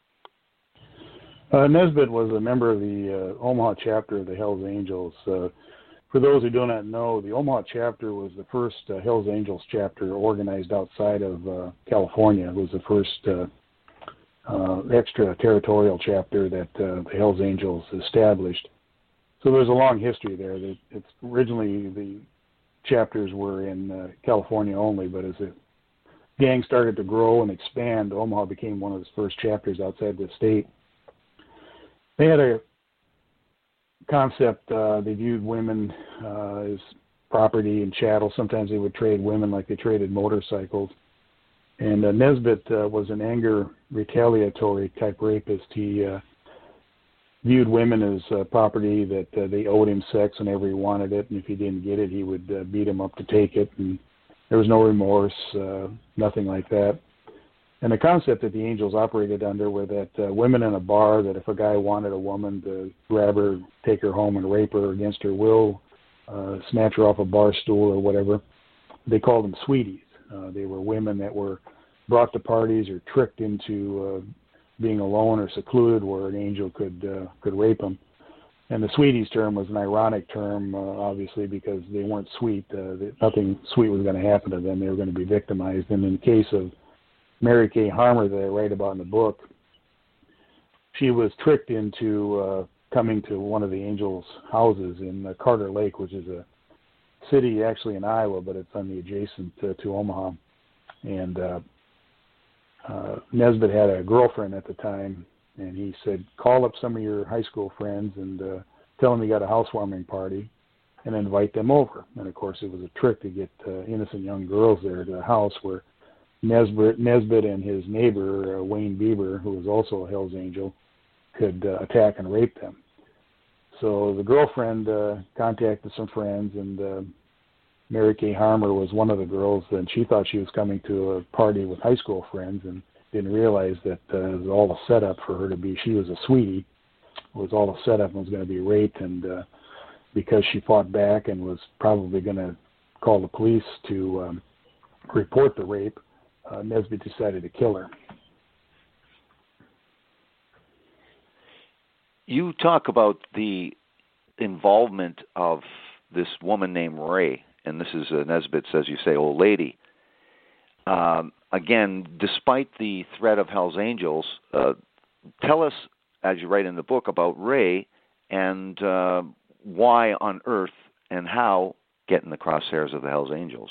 Uh, Nesbitt was a member of the uh, Omaha chapter of the Hells Angels. Uh, for those who do not know, the Omaha chapter was the first uh, Hells Angels chapter organized outside of uh, California. It was the first uh, uh, extraterritorial chapter that uh, the Hells Angels established. So there's a long history there. That it's originally the chapters were in uh, California only, but as the gang started to grow and expand, Omaha became one of the first chapters outside the state. They had a concept, uh, they viewed women uh, as property and chattel. Sometimes they would trade women like they traded motorcycles. And uh, Nesbitt uh, was an anger retaliatory type rapist. He uh, viewed women as uh, property that uh, they owed him sex whenever he wanted it, and if he didn't get it, he would uh, beat him up to take it. And there was no remorse, uh, nothing like that. And the concept that the Angels operated under were that uh, women in a bar, that if a guy wanted a woman to grab her, take her home and rape her against her will, uh, snatch her off a bar stool or whatever, they called them sweeties. Uh, they were women that were brought to parties or tricked into uh, being alone or secluded where an angel could uh, could rape them. And the sweeties term was an ironic term, uh, obviously, because they weren't sweet. Uh, they, nothing sweet was going to happen to them. They were going to be victimized. And in the case of Mary Kay Harmer that I write about in the book, she was tricked into uh, coming to one of the angels' houses in uh, Carter Lake, which is a city actually in Iowa, but it's on the adjacent uh, to Omaha. And uh, uh, Nesbitt had a girlfriend at the time, and he said, call up some of your high school friends and uh, tell them you got a housewarming party and invite them over. And, of course, it was a trick to get uh, innocent young girls there to the house where Nesbitt, Nesbitt and his neighbor, uh, Wayne Bieber, who was also a Hells Angel, could uh, attack and rape them. So the girlfriend uh, contacted some friends, and uh, Mary Kay Harmer was one of the girls, and she thought she was coming to a party with high school friends and didn't realize that uh, it was all a setup for her to be, she was a sweetie, it was all a setup and was going to be raped, and uh, because she fought back and was probably going to call the police to um, report the rape, Uh, Nesbitt decided to kill her. You talk about the involvement of this woman named Ray, and this is uh, Nesbitt's, as you say, old lady. Um, again, despite the threat of Hell's Angels, uh, tell us, as you write in the book, about Ray and uh, why on earth and how get in the crosshairs of the Hell's Angels.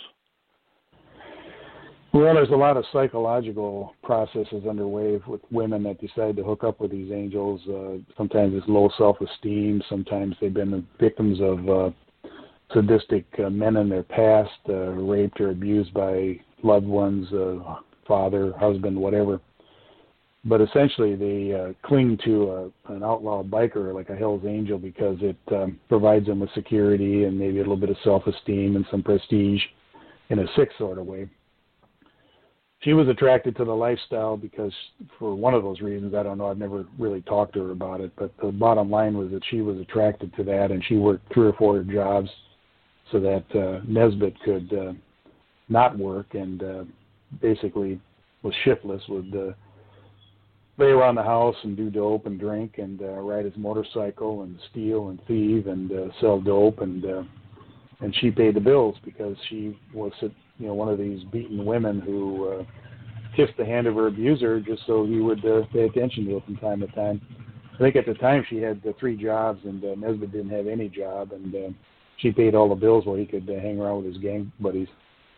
Well, there's a lot of psychological processes underway with women that decide to hook up with these angels. Uh, sometimes it's low self-esteem. Sometimes they've been victims of uh, sadistic uh, men in their past, uh, raped or abused by loved ones, uh, father, husband, whatever. But essentially they uh, cling to a, an outlaw biker like a Hell's Angel because it um, provides them with security and maybe a little bit of self-esteem and some prestige in a sick sort of way. she was attracted to the lifestyle because, for one of those reasons, I don't know, I've never really talked to her about it, but the bottom line was that she was attracted to that, and she worked three or four jobs so that uh, Nesbitt could uh, not work, and uh, basically was shiftless, would uh, lay around the house and do dope and drink and uh, ride his motorcycle and steal and thieve and uh, sell dope, and uh, and she paid the bills because she was, you know, one of these beaten women who uh, kissed the hand of her abuser just so he would uh, pay attention to her from time to time. I think at the time she had uh, three jobs, and uh, Nesbitt didn't have any job, and uh, she paid all the bills while he could uh, hang around with his gang buddies.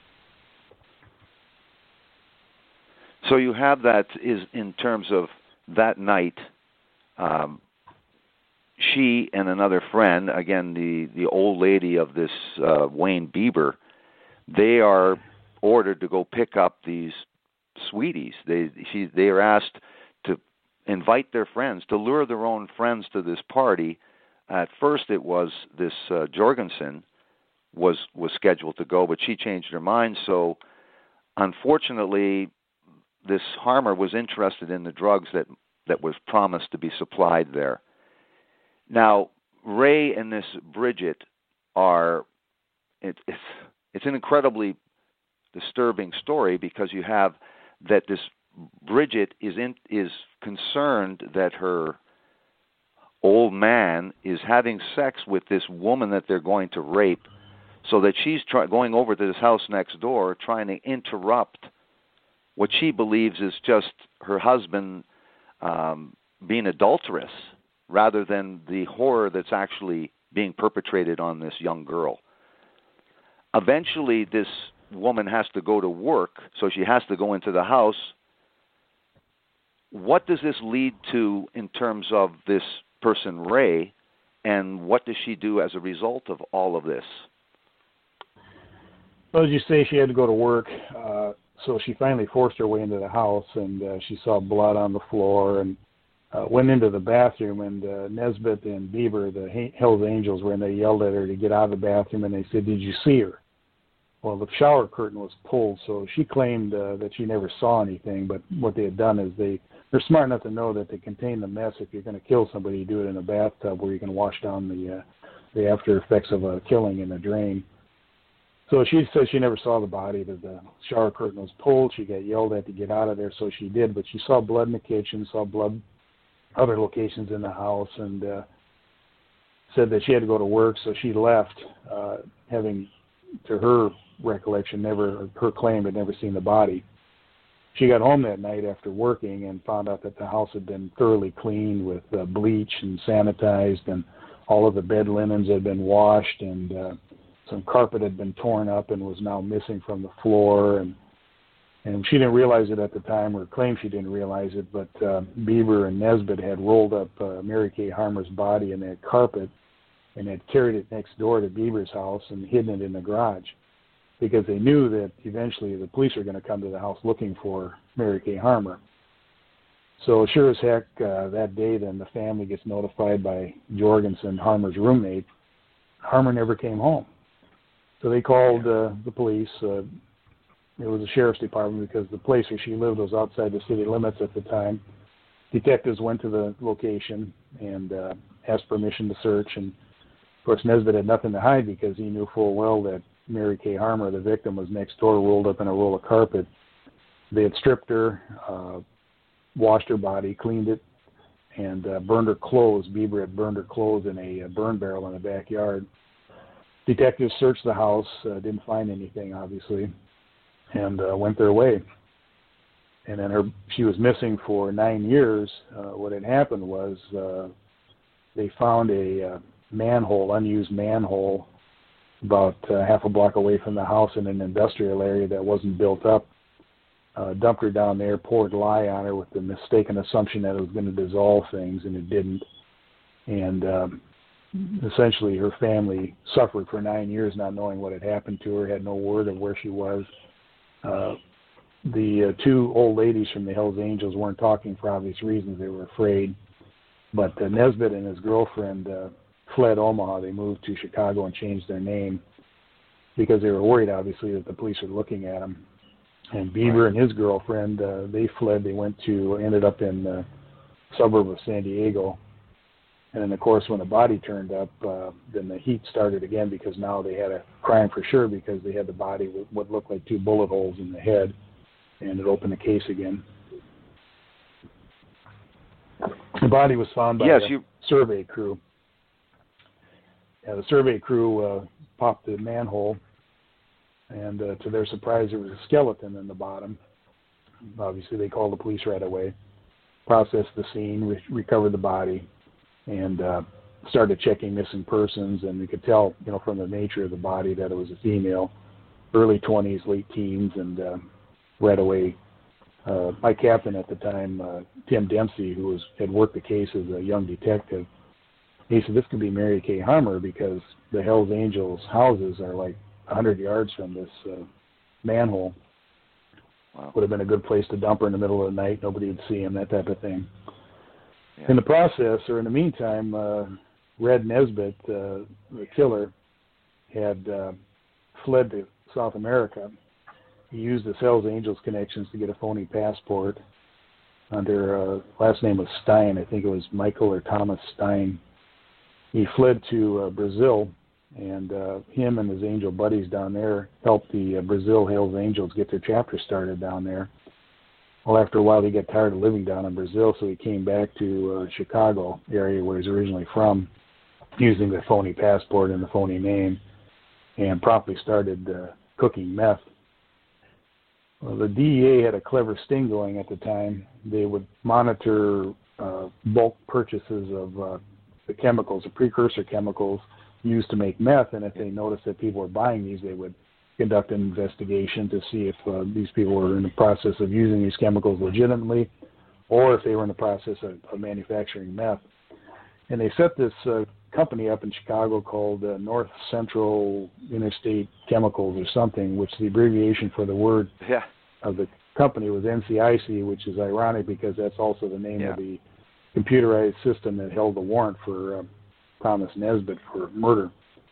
So you have that is in terms of that night, um, she and another friend, again, the, the old lady of this uh, Wayne Bieber, they are ordered to go pick up these sweeties. They she, they are asked to invite their friends, to lure their own friends to this party. At first it was this uh, Jorgensen was, was scheduled to go, but she changed her mind. So unfortunately, this Harmer was interested in the drugs that, that was promised to be supplied there. Now, Ray and this Bridget are, it, it's, it's an incredibly disturbing story because you have that this Bridget is in, is concerned that her old man is having sex with this woman that they're going to rape, so that she's try, going over to this house next door trying to interrupt what she believes is just her husband um, being adulterous, rather than the horror that's actually being perpetrated on this young girl. Eventually, this woman has to go to work, so she has to go into the house. What does this lead to in terms of this person, Ray, and what does she do as a result of all of this? Well, as you say, she had to go to work, uh, so she finally forced her way into the house, and uh, she saw blood on the floor, and uh, went into the bathroom, and uh, Nesbitt and Bieber, the Hells Angels, were in. They yelled at her to get out of the bathroom, and they said, "Did you see her?" Well, the shower curtain was pulled, so she claimed uh, that she never saw anything, but what they had done is they, they're smart enough to know that to contain the mess, if you're going to kill somebody, you do it in a bathtub where you can wash down the, uh, the after effects of a killing in a drain. So she said she never saw the body, that the shower curtain was pulled. She got yelled at to get out of there, so she did, but she saw blood in the kitchen, saw blood other locations in the house, and uh, said that she had to go to work, so she left, uh, having, to her recollection, never, her claim had never seen the body. She got home that night after working and found out that the house had been thoroughly cleaned with uh, bleach and sanitized, and all of the bed linens had been washed, and uh, some carpet had been torn up and was now missing from the floor, and and she didn't realize it at the time, or claimed she didn't realize it, but uh, Bieber and Nesbitt had rolled up uh, Mary Kay Harmer's body in that carpet and had carried it next door to Bieber's house and hidden it in the garage, because they knew that eventually the police were going to come to the house looking for Mary Kay Harmer. So sure as heck, uh, that day then the family gets notified by Jorgensen, Harmer's roommate. Harmer never came home. So they called uh, the police. Uh, it was the sheriff's department because the place where she lived was outside the city limits at the time. Detectives went to the location and uh, asked permission to search. And, of course, Nesbitt had nothing to hide because he knew full well that Mary Kay Harmer, the victim, was next door, rolled up in a roll of carpet. They had stripped her, uh, washed her body, cleaned it, and uh, burned her clothes. Bieber had burned her clothes in a uh, burn barrel in the backyard. Detectives searched the house, uh, didn't find anything, obviously, and uh, went their way. And then her, she was missing for nine years. Uh, what had happened was uh, they found a uh, manhole, unused manhole, about uh, half a block away from the house in an industrial area that wasn't built up. Uh, dumped her down there, poured lye on her with the mistaken assumption that it was going to dissolve things, and it didn't. And um, essentially her family suffered for nine years not knowing what had happened to her, had no word of where she was. Uh, the uh, two old ladies from the Hells Angels weren't talking for obvious reasons. They were afraid. But uh, Nesbitt and his girlfriend uh, fled Omaha. They moved to Chicago and changed their name because they were worried, obviously, that the police were looking at them. And Bieber and his girlfriend, uh, they fled. They went to, ended up in the suburb of San Diego. And then, of course, when the body turned up, uh, then the heat started again because now they had a crime for sure because they had the body with what looked like two bullet holes in the head, and it opened the case again. The body was found by yes, the you... survey crew. Yeah, the survey crew uh, popped the manhole, and uh, to their surprise, there was a skeleton in the bottom. Obviously, they called the police right away, processed the scene, re- recovered the body, and uh, started checking missing persons. And you could tell, you know, from the nature of the body that it was a female, early twenties, late teens, and uh, right away, uh, my captain at the time, uh, Tim Dempsey, who was had worked the case as a young detective, he said, this could be Mary Kay Harmer because the Hells Angels houses are like one hundred yards from this uh, manhole. Wow. Would have been a good place to dump her in the middle of the night. Nobody would see him, that type of thing. Yeah. In the process, or in the meantime, uh, Red Nesbitt, uh, the killer, had uh, fled to South America. He used his Hells Angels connections to get a phony passport under, uh, last name was Stein. I think it was Michael or Thomas Stein. He fled to uh, Brazil, and uh, him and his angel buddies down there helped the uh, Brazil Hells Angels get their chapter started down there. Well, after a while, he got tired of living down in Brazil, so he came back to uh, Chicago area where he's originally from, using the phony passport and the phony name, and promptly started uh, cooking meth. Well, the D E A had a clever sting going at the time. They would monitor uh, bulk purchases of uh, the chemicals, the precursor chemicals used to make meth, and if they noticed that people were buying these, they would conduct an investigation to see if uh, these people were in the process of using these chemicals legitimately, or if they were in the process of, of manufacturing meth. And they set this uh, company up in Chicago called uh, North Central Interstate Chemicals or something, which the abbreviation for the word yeah. of the company was N C I C, which is ironic because that's also the name yeah. of the computerized system that held the warrant for uh, Thomas Nesbitt for murder.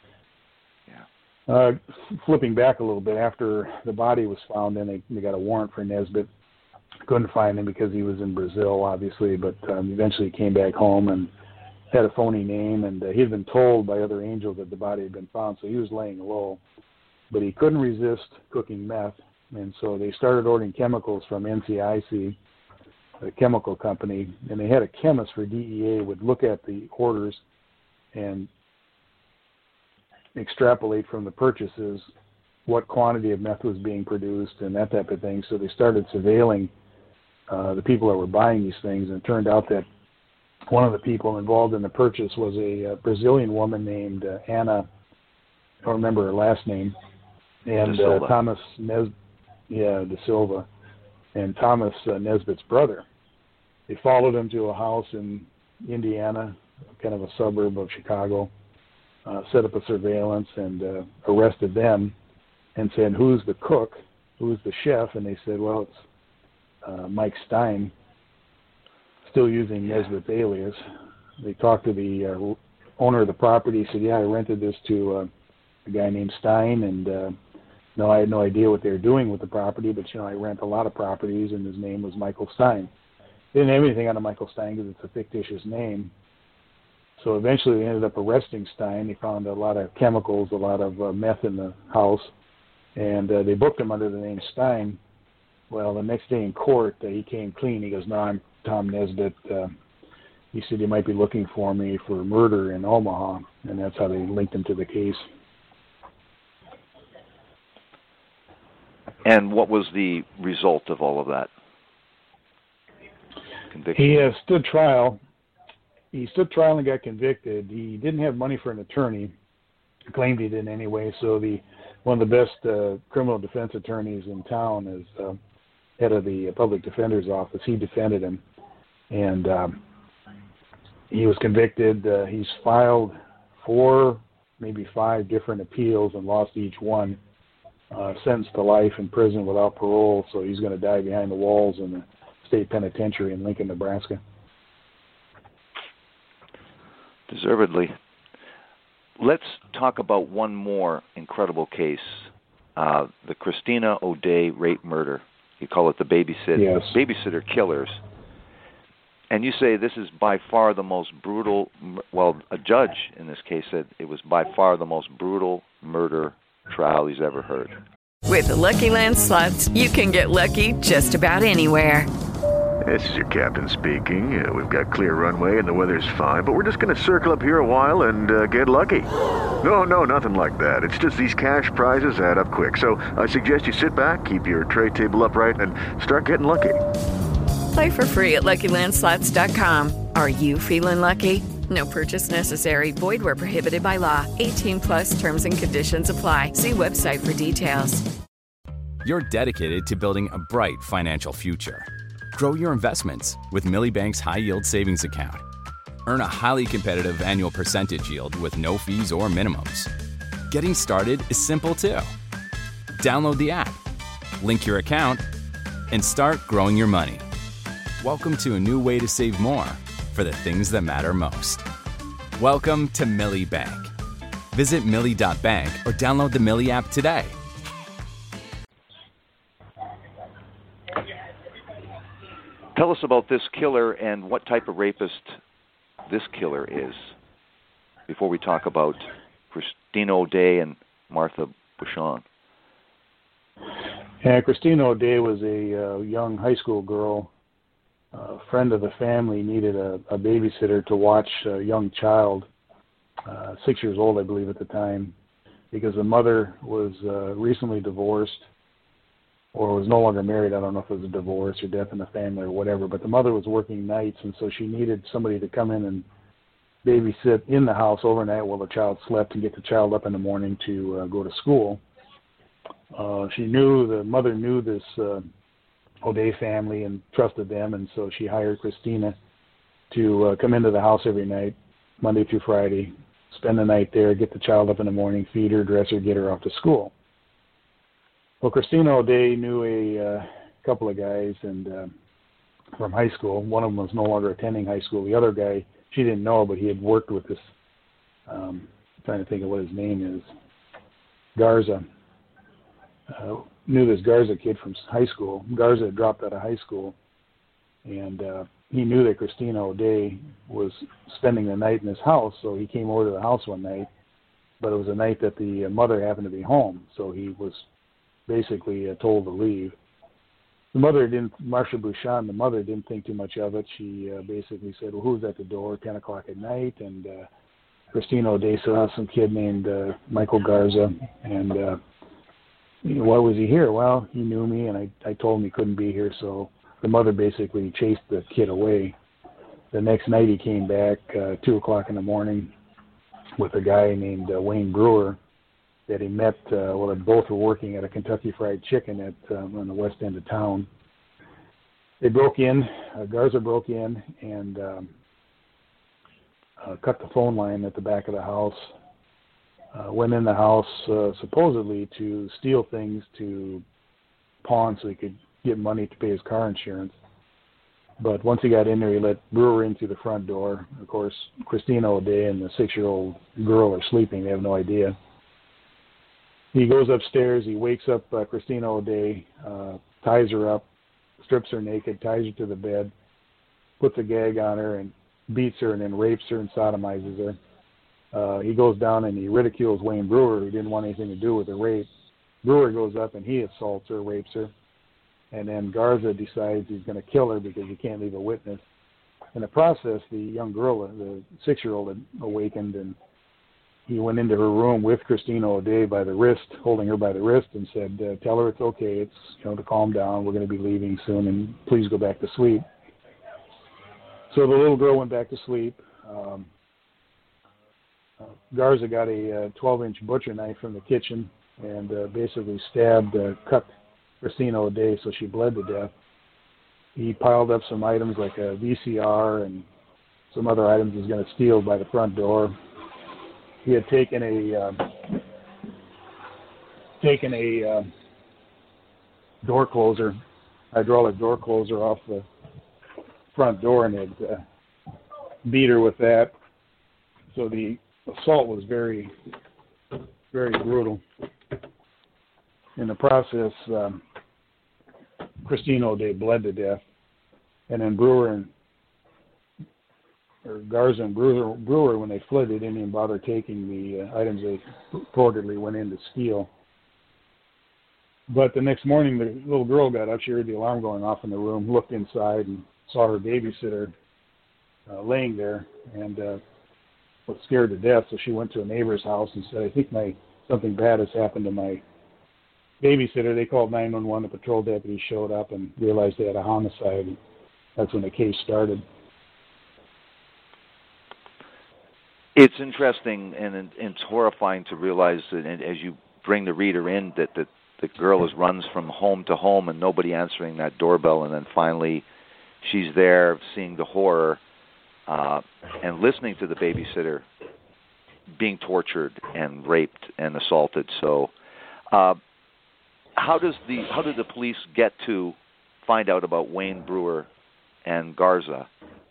Yeah. Uh, flipping back a little bit, after the body was found, then they, they got a warrant for Nesbitt. Couldn't find him because he was in Brazil, obviously, but um, eventually he came back home and had a phony name, and uh, he had been told by other angels that the body had been found, so he was laying low. But he couldn't resist cooking meth, and so they started ordering chemicals from N C I C, a chemical company, and they had a chemist for D E A would look at the orders and extrapolate from the purchases what quantity of meth was being produced and that type of thing. So they started surveilling uh, the people that were buying these things, and it turned out that one of the people involved in the purchase was a, a Brazilian woman named uh, Anna, I don't remember her last name, and uh, Thomas Nes, yeah, De Silva, and Thomas uh, Nesbitt's brother. They followed him to a house in Indiana, kind of a suburb of Chicago, uh, set up a surveillance and uh, arrested them and said, who's the cook, who's the chef? And they said, well, it's uh, Mike Stein, still using Nesbitt's alias. They talked to the uh, owner of the property. He said, yeah, I rented this to uh, a guy named Stein, and uh, no, I had no idea what they were doing with the property, but, you know, I rent a lot of properties, and his name was Michael Stein. They didn't have anything on a Michael Stein because it's a fictitious name. So eventually they ended up arresting Stein. They found a lot of chemicals, a lot of uh, meth in the house, and uh, they booked him under the name Stein. Well, the next day in court, uh, he came clean. He goes, no, I'm Tom Nesbitt. Uh, he said you might be looking for me for murder in Omaha, and that's how they linked him to the case. And what was the result of all of that? Conviction. He uh, stood trial. He stood trial and got convicted. He didn't have money for an attorney. He claimed he did anyway. So the one of the best uh, criminal defense attorneys in town is uh, head of the public defender's office. He defended him, and um, he was convicted. Uh, he's filed four, maybe five different appeals and lost each one. Uh, sentenced to life in prison without parole, so he's going to die behind the walls in the state penitentiary in Lincoln, Nebraska. Deservedly. Let's talk about one more incredible case uh, the Christina O'Day rape murder. You call it the babysit, yes. babysitter killers. And you say this is by far the most brutal, well, a judge in this case said it was by far the most brutal murder trial he's ever heard. With the Lucky Land Slots, you can get lucky just about anywhere. This is your captain speaking. Uh, we've got clear runway and the weather's fine, but we're just going to circle up here a while and uh, get lucky. No, no, nothing like that. It's just these cash prizes add up quick. So I suggest you sit back, keep your tray table upright, and start getting lucky. Play for free at Lucky Land Slots dot com. Are you feeling lucky? No purchase necessary. Void where prohibited by law. eighteen plus terms and conditions apply. See website for details. You're dedicated to building a bright financial future. Grow your investments with Millie Bank's high-yield savings account. Earn a highly competitive annual percentage yield with no fees or minimums. Getting started is simple, too. Download the app, link your account, and start growing your money. Welcome to a new way to save more for the things that matter most. Welcome to Millie Bank. Visit millie dot bank or download the Millie app today. Tell us about this killer and what type of rapist this killer is before we talk about Christina O'Day and Martha Beauchamp. Yeah, Christina O'Day was a uh, young high school girl. A friend of the family needed a, a babysitter to watch a young child, uh, six years old, I believe, at the time, because the mother was uh, recently divorced or was no longer married. I don't know if it was a divorce or death in the family or whatever, but the mother was working nights, and so she needed somebody to come in and babysit in the house overnight while the child slept and get the child up in the morning to uh, go to school. Uh, she knew, the mother knew this uh, O'Day family and trusted them, and so she hired Christina to uh, come into the house every night, Monday through Friday, spend the night there, get the child up in the morning, feed her, dress her, get her off to school. Well, Christina O'Day knew a uh, couple of guys and uh, from high school. One of them was no longer attending high school. The other guy, she didn't know, but he had worked with this, um, I'm trying to think of what his name is, Garza. Uh, knew this Garza kid from high school. Garza had dropped out of high school, and uh, he knew that Christina O'Day was spending the night in his house, so he came over to the house one night, but it was a night that the mother happened to be home, so he was basically uh, told to leave. The mother didn't, Marcia Beauchamp, the mother didn't think too much of it. She uh, basically said, well, who's at the door, ten o'clock at night? And uh, Christina O'Day saw some kid named uh, Michael Garza, and uh, you know, why was he here? Well, he knew me, and I, I told him he couldn't be here, so the mother basically chased the kid away. The next night he came back, uh, two o'clock in the morning, with a guy named uh, Wayne Brewer that he met, uh, well, they both were working at a Kentucky Fried Chicken at um, on the west end of town. They broke in, uh, Garza broke in and um, uh, cut the phone line at the back of the house, uh, went in the house uh, supposedly to steal things to pawn so he could get money to pay his car insurance. But once he got in there, he let Brewer in through the front door. Of course, Christina O'Day and the six-year-old girl are sleeping. They have no idea. He goes upstairs. He wakes up uh, Christina O'Day, uh, ties her up, strips her naked, ties her to the bed, puts a gag on her, and beats her, and then rapes her and sodomizes her. Uh, he goes down and he ridicules Wayne Brewer, who didn't want anything to do with the rape. Brewer goes up and he assaults her, rapes her. And then Garza decides he's going to kill her because he can't leave a witness. In the process, the young girl, the six-year-old, had awakened, and he went into her room with Christina O'Day by the wrist, holding her by the wrist, and said, uh, tell her it's okay, it's, you know, to calm down, we're going to be leaving soon, and please go back to sleep. So the little girl went back to sleep. Um, uh, Garza got a twelve-inch uh, butcher knife from the kitchen and uh, basically stabbed, uh, cut Christina O'Day so she bled to death. He piled up some items like a V C R and some other items he was going to steal by the front door. He had taken a uh, taken a uh, door closer, hydraulic door closer off the front door, and had uh, beat her with that. So the assault was very, very brutal. in the process, um, Christine O'Day bled to death, and then Brewer and or Garza and Brewer, Brewer, when they fled, they didn't even bother taking the uh, items they reportedly went in to steal. But the next morning, the little girl got up. She heard the alarm going off in the room, looked inside, and saw her babysitter uh, laying there, and uh, was scared to death. So she went to a neighbor's house and said, "I think my something bad has happened to my babysitter." They called nine one one. The patrol deputies showed up and realized they had a homicide. And that's when the case started. It's interesting and, and it's horrifying to realize that as you bring the reader in that the, the girl is runs from home to home and nobody answering that doorbell, and then finally she's there seeing the horror uh, and listening to the babysitter being tortured and raped and assaulted. So uh, how does the how did the police get to find out about Wayne Brewer and Garza?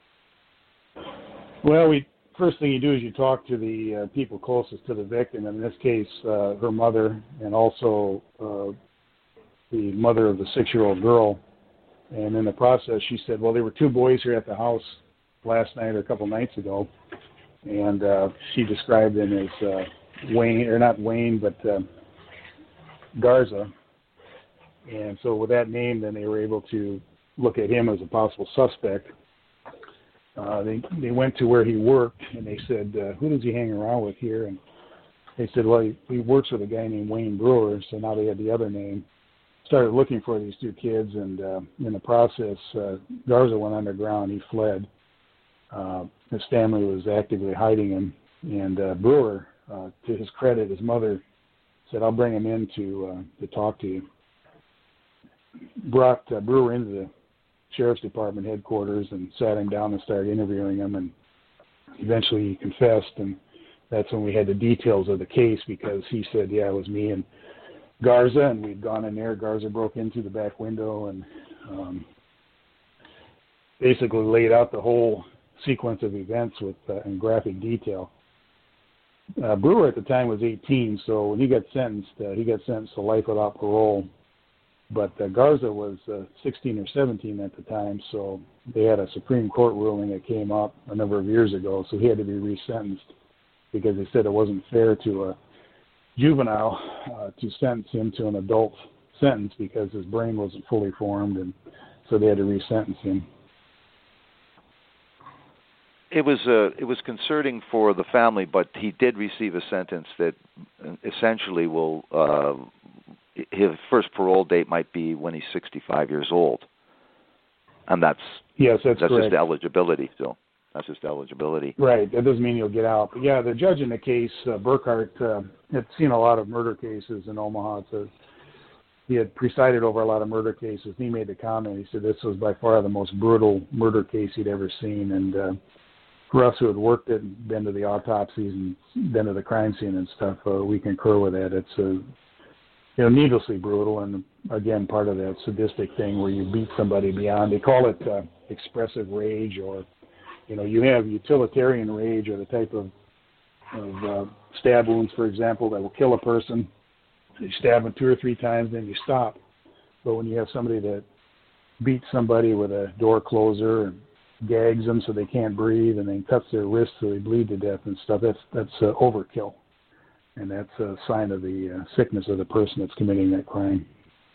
Well, we first thing you do is you talk to the uh, people closest to the victim. In this case, uh, her mother, and also uh, the mother of the six-year-old girl. And in the process, she said, well, there were two boys here at the house last night or a couple nights ago. And uh, she described them as uh, Wayne, or not Wayne, but uh, Garza. And so with that name, then they were able to look at him as a possible suspect. Uh, they they went to where he worked, and they said, uh, who does he hang around with here? And they said, well, he, he works with a guy named Wayne Brewer, so now they had the other name. Started looking for these two kids, and uh, in the process, uh, Garza went underground. He fled. Uh, his family was actively hiding him, and uh, Brewer, uh, to his credit, his mother said, I'll bring him in to, uh, to talk to you. Brought uh, Brewer into the Sheriff's Department headquarters and sat him down and started interviewing him, and eventually he confessed, and that's when we had the details of the case, because he said, yeah, it was me and Garza, and we'd gone in there. Garza broke into the back window and um, basically laid out the whole sequence of events with uh, in graphic detail. Uh, Brewer at the time was eighteen, so when he got sentenced, uh, he got sentenced to life without parole. But uh, Garza was uh, sixteen or seventeen at the time, so they had a Supreme Court ruling that came up a number of years ago, so he had to be resentenced because they said it wasn't fair to a juvenile uh, to sentence him to an adult sentence because his brain wasn't fully formed, and so they had to resentence him. It was uh, it was concerning for the family, but he did receive a sentence that essentially will. Uh, his first parole date might be when he's sixty-five years old, and that's yes, that's, that's correct. just eligibility. Still, that's just eligibility. Right. That doesn't mean you'll get out. But yeah, the judge in the case, uh, Burkhart, uh, had seen a lot of murder cases in Omaha. So he had presided over a lot of murder cases. He made the comment. He said this was by far the most brutal murder case he'd ever seen, and uh, for us who had worked it, and been to the autopsies and been to the crime scene and stuff, uh, we concur with that. It's a you know, needlessly brutal, and again, part of that sadistic thing where you beat somebody beyond. They call it uh, expressive rage, or you know, you have utilitarian rage, or the type of of uh, stab wounds, for example, that will kill a person. You stab them two or three times, then you stop. But when you have somebody that beats somebody with a door closer and gags them so they can't breathe, and then cuts their wrists so they bleed to death and stuff, that's that's uh, overkill. And that's a sign of the uh, sickness of the person that's committing that crime.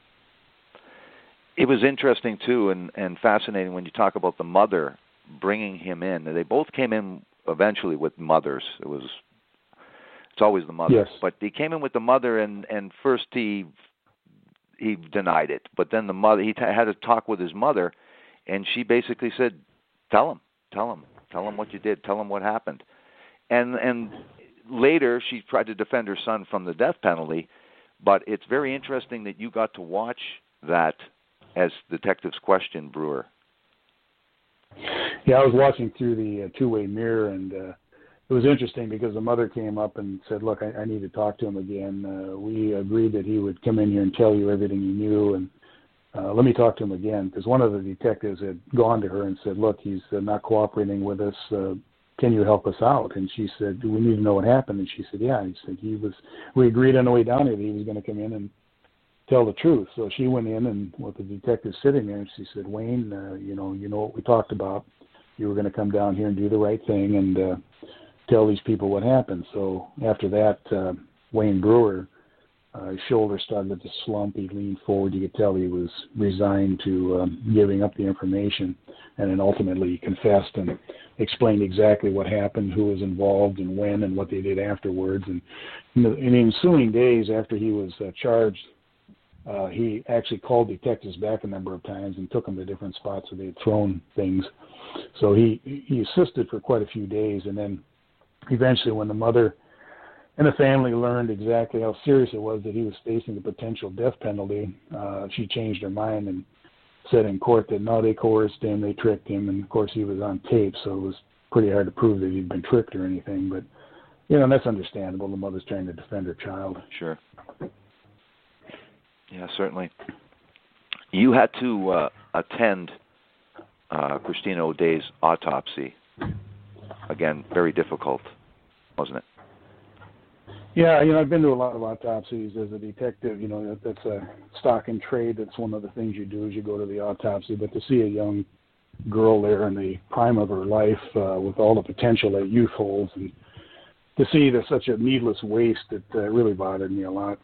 It was interesting, too, and, and fascinating when you talk about the mother bringing him in. They both came in eventually with mothers. It was It's always the mother. Yes. But he came in with the mother, and, and first he he denied it. But then the mother, he t- had a talk with his mother, and she basically said, tell him, tell him, tell him what you did, tell him what happened. And and... Later, she tried to defend her son from the death penalty, but it's very interesting that you got to watch that as detectives questioned Brewer. Yeah, I was watching through the uh, two-way mirror, and uh, it was interesting because the mother came up and said, look, I, I need to talk to him again. Uh, we agreed that he would come in here and tell you everything he knew, and uh, let me talk to him again, because one of the detectives had gone to her and said, look, he's uh, not cooperating with us. Uh, Can you help us out? And she said, do we need to know what happened? And she said, yeah. He said, he was, we agreed on the way down here that he was going to come in and tell the truth. So she went in, and with the detective sitting there, and she said, Wayne, uh, you know, you know what we talked about. You were going to come down here and do the right thing and uh, tell these people what happened. So after that, uh, Wayne Brewer, uh, his shoulder started to slump. He leaned forward. You could tell he was resigned to um, giving up the information. And then ultimately he confessed and explained exactly what happened, who was involved, and when, and what they did afterwards. And in the, in the ensuing days after he was uh, charged, uh, he actually called detectives back a number of times and took them to different spots where they had thrown things. So he, he assisted for quite a few days. And then eventually when the mother and the family learned exactly how serious it was that he was facing a potential death penalty, uh, she changed her mind and said in court that no, they coerced him, they tricked him, and of course he was on tape, so it was pretty hard to prove that he'd been tricked or anything. But, you know, that's understandable. The mother's trying to defend her child. Sure. Yeah, certainly. You had to uh, attend uh, Christina O'Day's autopsy. Again, very difficult, wasn't it? Yeah, you know, I've been to a lot of autopsies as a detective. You know, that, that's a stock in trade. That's one of the things you do is you go to the autopsy. But to see a young girl there in the prime of her life uh, with all the potential that youth holds, and to see there's such a needless waste, it uh, really bothered me a lot.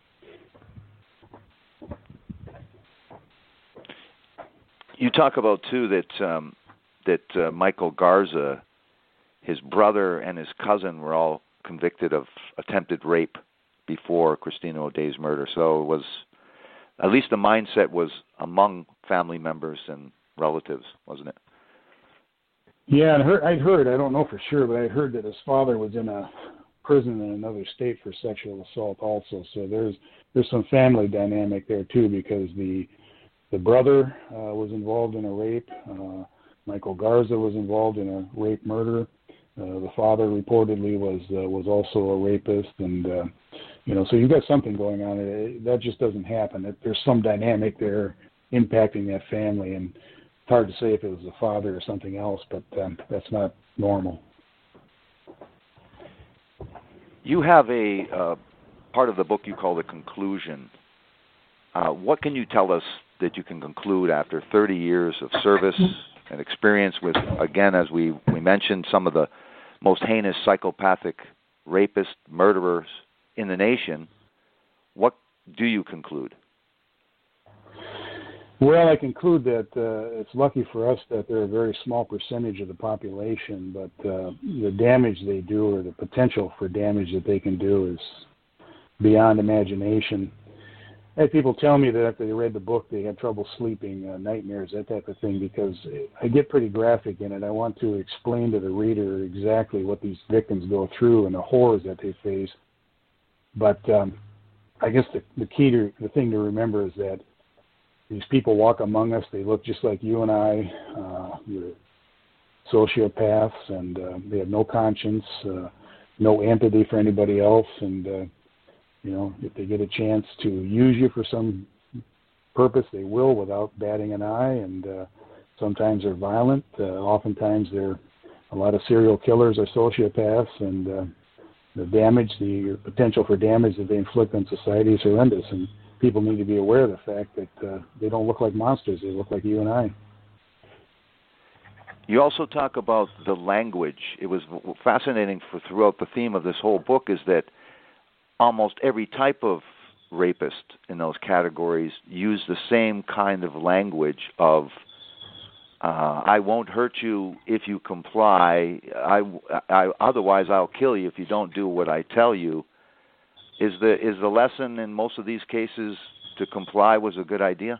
You talk about, too, that um, that uh, Michael Garza, his brother and his cousin were all convicted of attempted rape before Christina O'Day's murder. So it was, at least the mindset was among family members and relatives, wasn't it? Yeah, and her, I'd heard, I don't know for sure, but I'd heard that his father was in a prison in another state for sexual assault also. So there's there's some family dynamic there too, because the the brother uh, was involved in a rape. Uh, Michael Garza was involved in a rape murder. Uh, the father reportedly was uh, was also a rapist, and uh, you know, so you've got something going on. It, that just doesn't happen. It, there's some dynamic there impacting that family, and it's hard to say if it was the father or something else, but um, that's not normal. You have a uh, part of the book you call the conclusion. Uh, what can you tell us that you can conclude after thirty years of service and experience with, again, as we, we mentioned, some of the most heinous psychopathic rapists, murderers in the nation? What do you conclude? Well, I conclude that uh, it's lucky for us that they're a very small percentage of the population, but uh, the damage they do, or the potential for damage that they can do, is beyond imagination. I had people tell me that after they read the book, they had trouble sleeping, uh, nightmares, that type of thing, because I get pretty graphic in it. I want to explain to the reader exactly what these victims go through and the horrors that they face. But um, I guess the, the key to the thing to remember is that these people walk among us. They look just like you and I. Uh, they're sociopaths, and uh, they have no conscience, uh, no empathy for anybody else, and uh, you know, if they get a chance to use you for some purpose, they will without batting an eye. And uh, sometimes they're violent. Uh, oftentimes, they're a lot of serial killers are sociopaths, and uh, the damage, the potential for damage that they inflict on society is horrendous. And people need to be aware of the fact that uh, they don't look like monsters; they look like you and I. You also talk about the language. It was fascinating for throughout the theme of this whole book is that almost every type of rapist in those categories use the same kind of language of uh, I won't hurt you if you comply, I, I, otherwise I'll kill you if you don't do what I tell you. Is the is the lesson in most of these cases to comply was a good idea?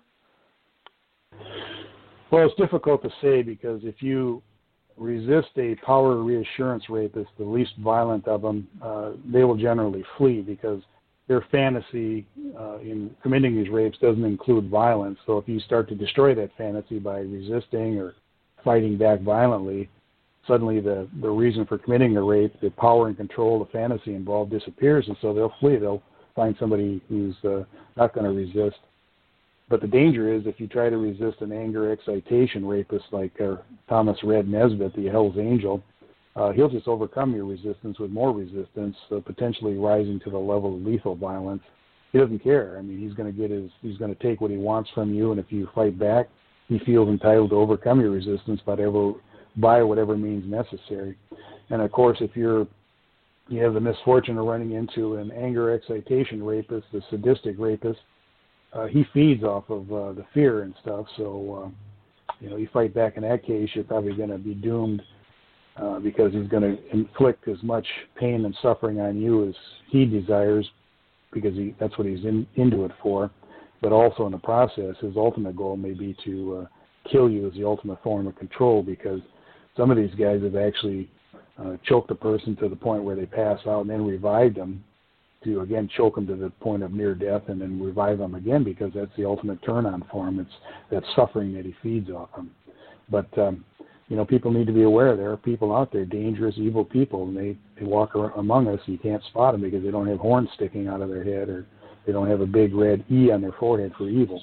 Well, it's difficult to say, because if you resist a power reassurance rapist, the least violent of them, uh, they will generally flee, because their fantasy uh, in committing these rapes doesn't include violence. So if you start to destroy that fantasy by resisting or fighting back violently, suddenly the, the reason for committing the rape, the power and control, the fantasy involved disappears, and so they'll flee. They'll find somebody who's uh, not going to resist. But the danger is if you try to resist an anger excitation rapist like uh, Thomas Red Nesbitt, the Hell's Angel, uh, he'll just overcome your resistance with more resistance, uh, potentially rising to the level of lethal violence. he doesn't care. I mean, he's going to get his, he's going to take what he wants from you, and if you fight back, he feels entitled to overcome your resistance by whatever, by whatever means necessary. And of course, if you're, you have the misfortune of running into an anger excitation rapist, a sadistic rapist, uh, he feeds off of uh, the fear and stuff. So, uh, you know, you fight back in that case, you're probably going to be doomed uh, because he's going to inflict as much pain and suffering on you as he desires, because he, that's what he's in, into it for. But also in the process, his ultimate goal may be to uh, kill you as the ultimate form of control, because some of these guys have actually uh, choked a person to the point where they pass out and then revived them to, again, choke them to the point of near death and then revive them again, because that's the ultimate turn-on for him. It's that suffering that he feeds off them. But, um, you know, people need to be aware there are people out there, dangerous, evil people, and they, they walk among us, and you can't spot them because they don't have horns sticking out of their head, or they don't have a big red E on their forehead for evil.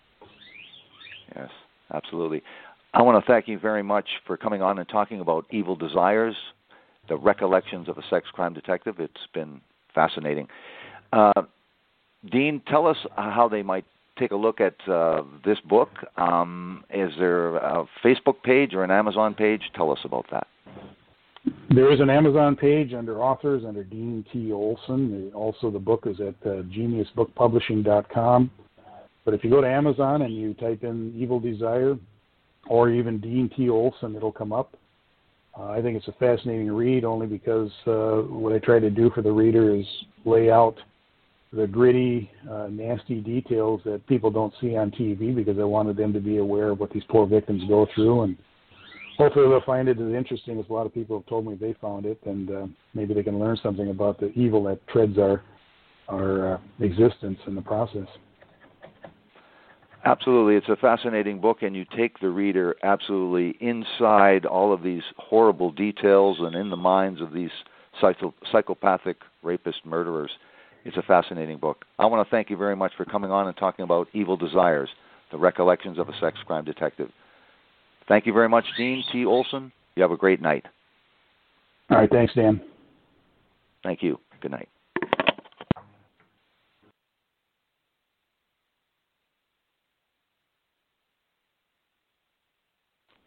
Yes, absolutely. I want to thank you very much for coming on and talking about Evil Desires, the recollections of a sex crime detective. It's been fascinating. Uh, Dean, tell us how they might take a look at uh, this book. Um, is there a Facebook page or an Amazon page? Tell us about that. There is an Amazon page under authors, under Dean T. Olson. Also, the book is at uh, genius book publishing dot com. But if you go to Amazon and you type in Evil Desire or even Dean T. Olson, it'll come up. Uh, I think it's a fascinating read, only because uh, what I try to do for the reader is lay out the gritty, uh, nasty details that people don't see on T V, because I wanted them to be aware of what these poor victims go through, and hopefully they'll find it as interesting as a lot of people have told me they found it, and uh, maybe they can learn something about the evil that treads our, our uh, existence in the process. Absolutely. It's a fascinating book, and you take the reader absolutely inside all of these horrible details and in the minds of these psycho- psychopathic rapist murderers. It's a fascinating book. I want to thank you very much for coming on and talking about Evil Desires, the recollections of a sex crime detective. Thank you very much, Dean T. Olson. You have a great night. All right. Thanks, Dan. Thank you. Good night.